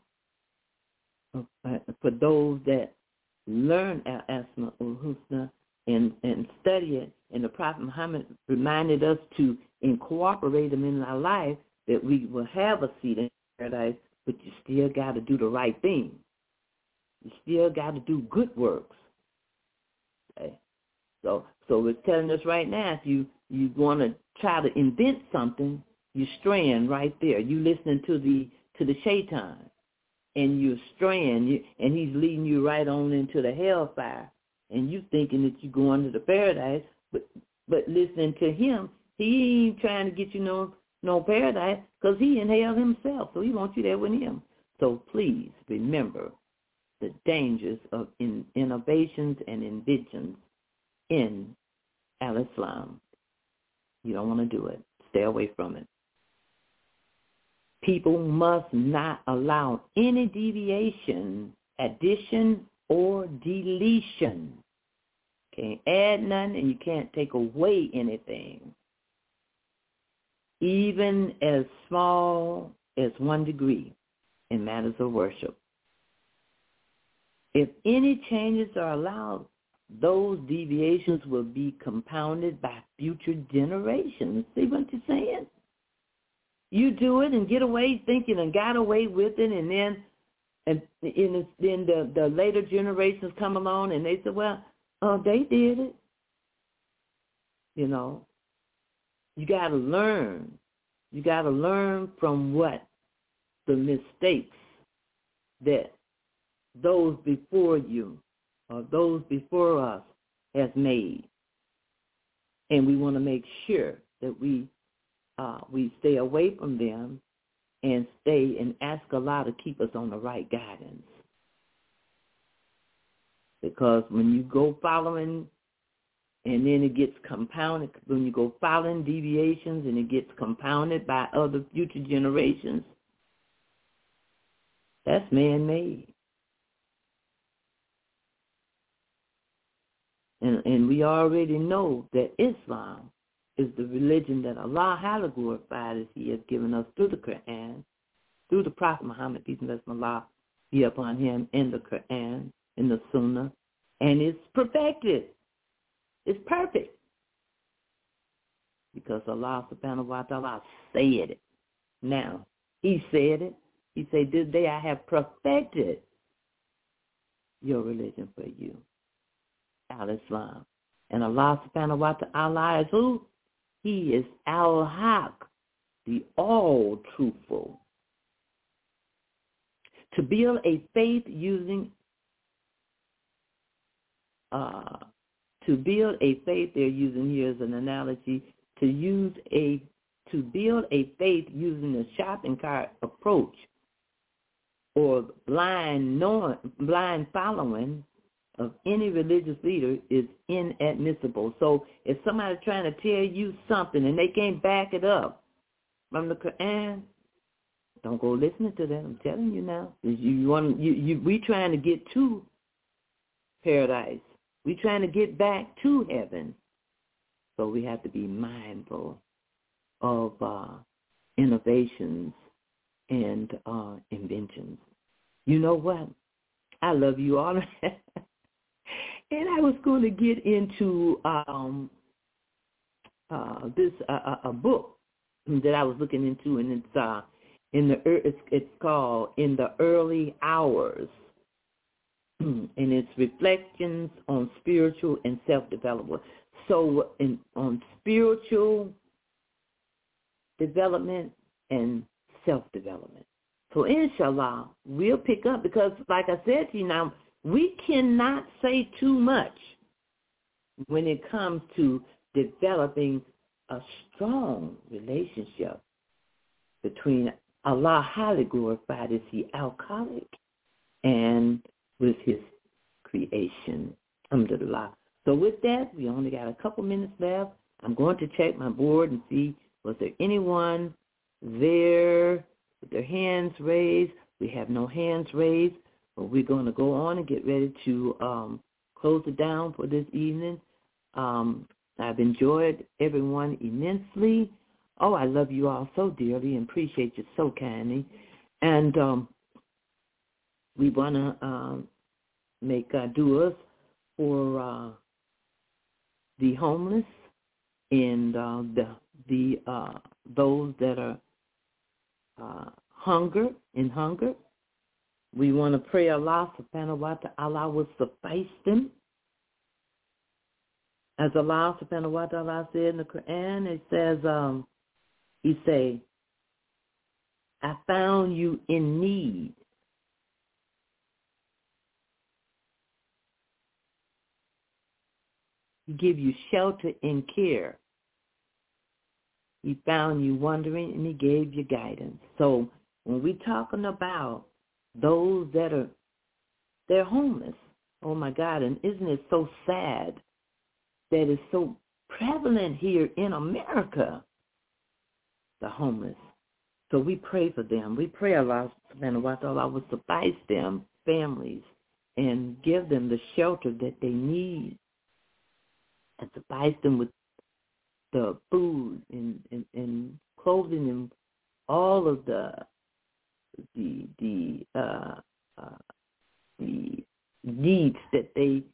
for those that learn Al-Asma ul Husna and study it, and the Prophet Muhammad reminded us to incorporate them in our life, that we will have a seat in paradise, but you still got to do the right thing. You still got to do good works. Okay? So it's telling us right now, if you want to try to invent something, You're straying right there. You listening to the shaitan, and you're straying, and he's leading you right on into the hellfire, and you thinking that you're going to the paradise, but listening to him, he ain't trying to get you no paradise, because he in hell himself, so he wants you there with him. So please remember the dangers of innovations and inventions in Al-Islam. You don't want to do it. Stay away from it. People must not allow any deviation, addition, or deletion. Can't add nothing, and you can't take away anything, even as small as 1 degree in matters of worship. If any changes are allowed, those deviations will be compounded by future generations. See what you're saying? You do it and get away thinking and got away with it, and then the later generations come along and they say, well, they did it. You know, you got to learn. You got to learn from what the mistakes that those before you or those before us has made. And we want to make sure that we stay away from them and stay and ask Allah to keep us on the right guidance. Because when you go following and then it gets compounded, when you go following deviations and it gets compounded by other future generations, that's man-made. And we already know that Islam is the religion that Allah highly glorified as he has given us through the Quran, through the Prophet Muhammad, peace and blessings of Allah be upon him, in the Quran, in the Sunnah, and it's perfected. It's perfect. Because Allah subhanahu wa ta'ala said it. Now, he said it. He said, this day I have perfected your religion for you, Al-Islam. And Allah subhanahu wa ta'ala is who? He is Al-Haq, the all-truthful. To build a faith using, they're using here as an analogy, to build a faith using a shopping cart approach or blind following of any religious leader is inadmissible. So if somebody's trying to tell you something and they can't back it up from the Quran, don't go listening to them. I'm telling you now. We trying to get to paradise. We trying to get back to heaven. So we have to be mindful of innovations and inventions. You know what? I love you all. And I was going to get into a book that I was looking into, and it's called In the Early Hours, and it's reflections on spiritual and self-development. So on spiritual development and self-development. So inshallah, we'll pick up, because like I said to you now, we cannot say too much when it comes to developing a strong relationship between Allah highly glorified as he Al-Khaliq and with his creation. Alhamdulillah. So with that, we only got a couple minutes left. I'm going to check my board and see, was there anyone there with their hands raised? We have no hands raised. But we're going to go on and get ready to close it down for this evening. I've enjoyed everyone immensely. Oh, I love you all so dearly and appreciate you so kindly. And we want to make du'as for the homeless and those that are in hunger. We want to pray Allah subhanahu wa ta'ala will suffice them. As Allah subhanahu wa ta'ala said in the Quran, it says, He say, I found you in need. He give you shelter and care. He found you wandering, and he gave you guidance. So when we're talking about those that are, they're homeless, oh my God, and isn't it so sad that it's so prevalent here in America, the homeless. So we pray for them. We pray Allah subhanahu wa ta'ala will suffice them, families, and give them the shelter that they need, and suffice them with the food and clothing and all of the needs that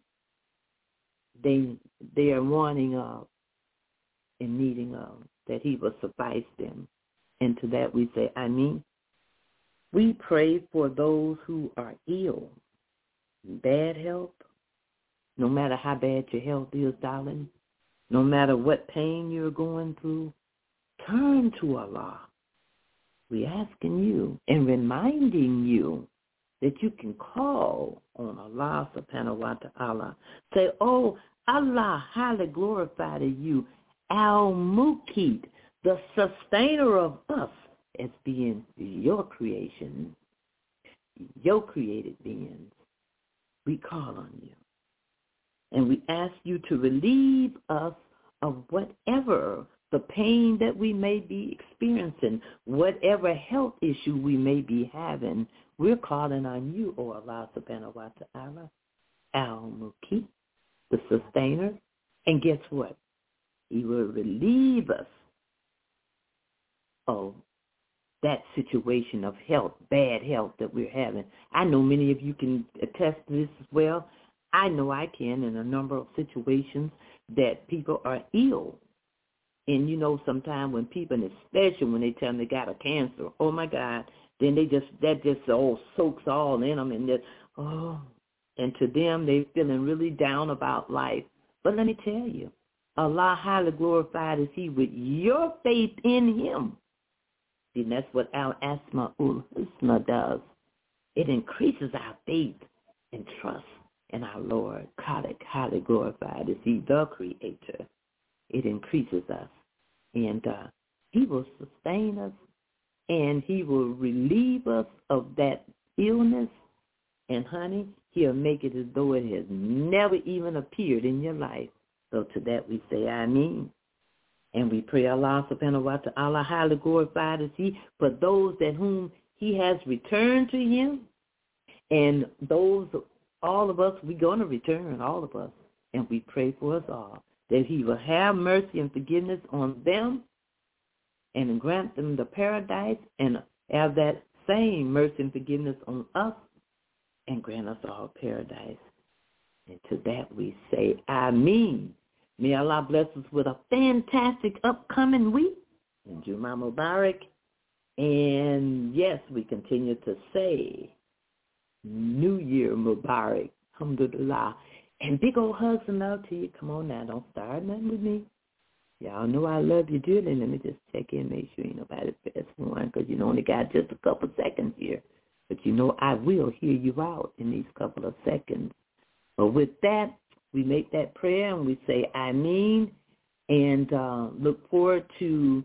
they are wanting of and needing of, that he will suffice them. And to that we say, Ameen. We pray for those who are ill, bad health, no matter how bad your health is, darling, no matter what pain you're going through, turn to Allah. We're asking you and reminding you that you can call on Allah subhanahu wa ta'ala. Say, oh, Allah, highly glorified are you, Al-Muqit, the sustainer of us as being your creation, your created beings. We call on you. And we ask you to relieve us of whatever the pain that we may be experiencing, whatever health issue we may be having. We're calling on you, O Allah subhanahu wa ta'ala, Al-Muqit, the sustainer. And guess what? He will relieve us of that situation of health, bad health that we're having. I know many of you can attest to this as well. I know I can in a number of situations that people are ill. And, you know, sometimes when people, and especially when they tell them they got a cancer, oh, my God, then that just all soaks all in them. And and to them, they're feeling really down about life. But let me tell you, Allah highly glorified is he with your faith in him. And that's what Al-Asma'ul Husna does. It increases our faith and trust in our Lord. Khalik, highly glorified is he, the Creator. It increases us. And he will sustain us, and he will relieve us of that illness. And, honey, he'll make it as though it has never even appeared in your life. So to that we say, Ameen. And we pray Allah subhanahu wa ta'ala, highly glorified is he, for those that whom he has returned to him. And those, all of us, we're going to return, all of us. And we pray for us all, that he will have mercy and forgiveness on them and grant them the paradise, and have that same mercy and forgiveness on us and grant us all paradise. And to that we say, Ameen. May Allah bless us with a fantastic upcoming week in Juma Mubarak. And yes, we continue to say New Year Mubarak. Alhamdulillah. And big old hugs and love to you. Come on now, don't start nothing with me. Y'all know I love you dearly. Let me just check in, make sure ain't nobody fast one, because you only got just a couple seconds here. But you know I will hear you out in these couple of seconds. But with that, we make that prayer and we say Ameen, and look forward to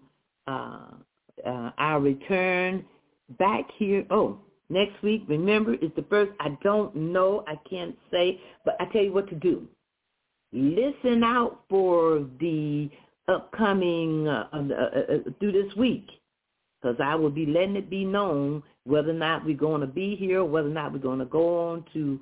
our return back here. Oh, next week, remember, it's the first. I don't know. I can't say. But I tell you what to do. Listen out for the upcoming through this week, because I will be letting it be known whether or not we're going to be here, or whether or not we're going to go on to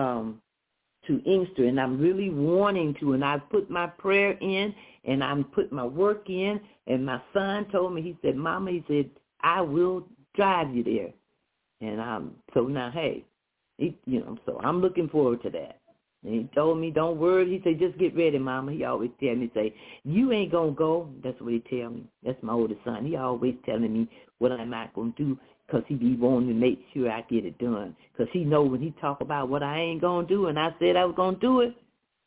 Inkster. And I'm really wanting to, and I've put my prayer in, and I'm putting my work in, and my son told me, he said, Mama, he said, I will drive you there. And so now, hey, so I'm looking forward to that. And he told me, don't worry. He said, just get ready, Mama. He always tell me, say, you ain't going to go. That's what he tell me. That's my oldest son. He always telling me what I'm not going to do, because he be wanting to make sure I get it done. Because he know when he talk about what I ain't going to do, and I said I was going to do it,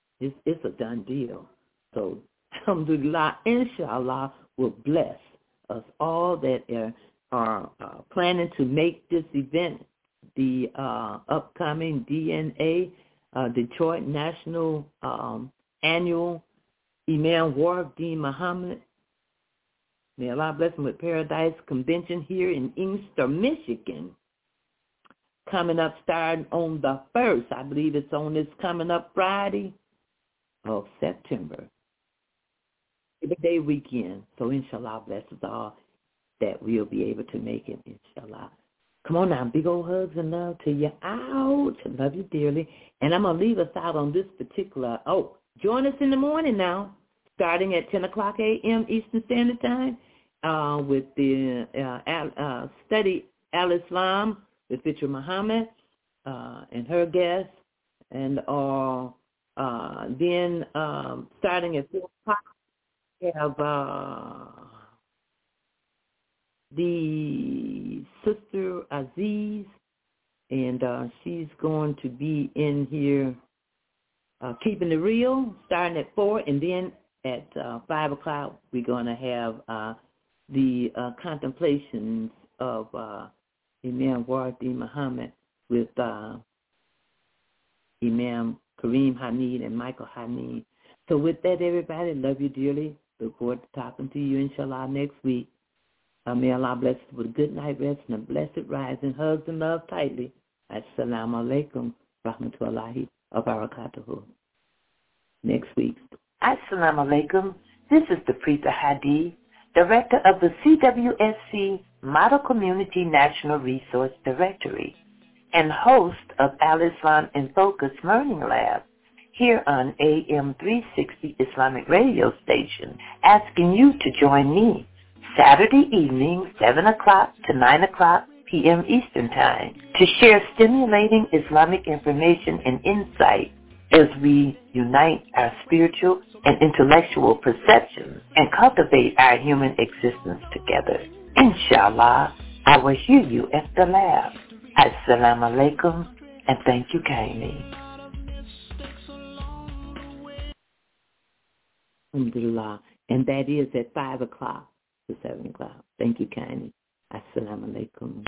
it's a done deal. So, alhamdulillah, inshallah, will bless us all that are planning to make this event, the upcoming DNA, Detroit National Annual Imam Warif Deen Muhammad, may Allah bless him with Paradise Convention here in Inkster, Michigan, coming up starting on the 1st. I believe it's on this coming up Friday of September. Day weekend. So inshallah, bless us all that we'll be able to make it, inshallah. Come on now, big old hugs and love to you out. Love you dearly. And I'm going to leave us out on this particular, join us in the morning now, starting at 10 o'clock a.m. Eastern Standard Time with the study Al-Islam with Fitr Muhammad and her guests. And then starting at 4 o'clock, we have the Sister Aziz, and she's going to be in here keeping it real, starting at 4, and then at 5 o'clock we're going to have the contemplations of Imam Warif Deen Muhammad with Imam Kareem Hamid and Michael Hamid. So with that, everybody, love you dearly. Look forward to talking to you, inshallah, next week. May Allah bless us with a good night rest and a blessed rising. Hugs and love tightly. Assalamu alaikum, rahmatullahi wa barakatuhu. Next week. Assalamu alaikum. This is the Preeta Hadi, Director of the CWSC Model Community National Resource Directory and host of Al-Islam in Focus Learning Lab here on AM 360 Islamic radio station, asking you to join me Saturday evening, 7 o'clock to 9 o'clock p.m. Eastern Time, to share stimulating Islamic information and insight as we unite our spiritual and intellectual perceptions and cultivate our human existence together. Inshallah, I will hear you at the lab. Assalamu alaikum, and thank you kindly. Alhamdulillah. And that is at 5 o'clock to 7 o'clock. Thank you kindly. Assalamu alaikum.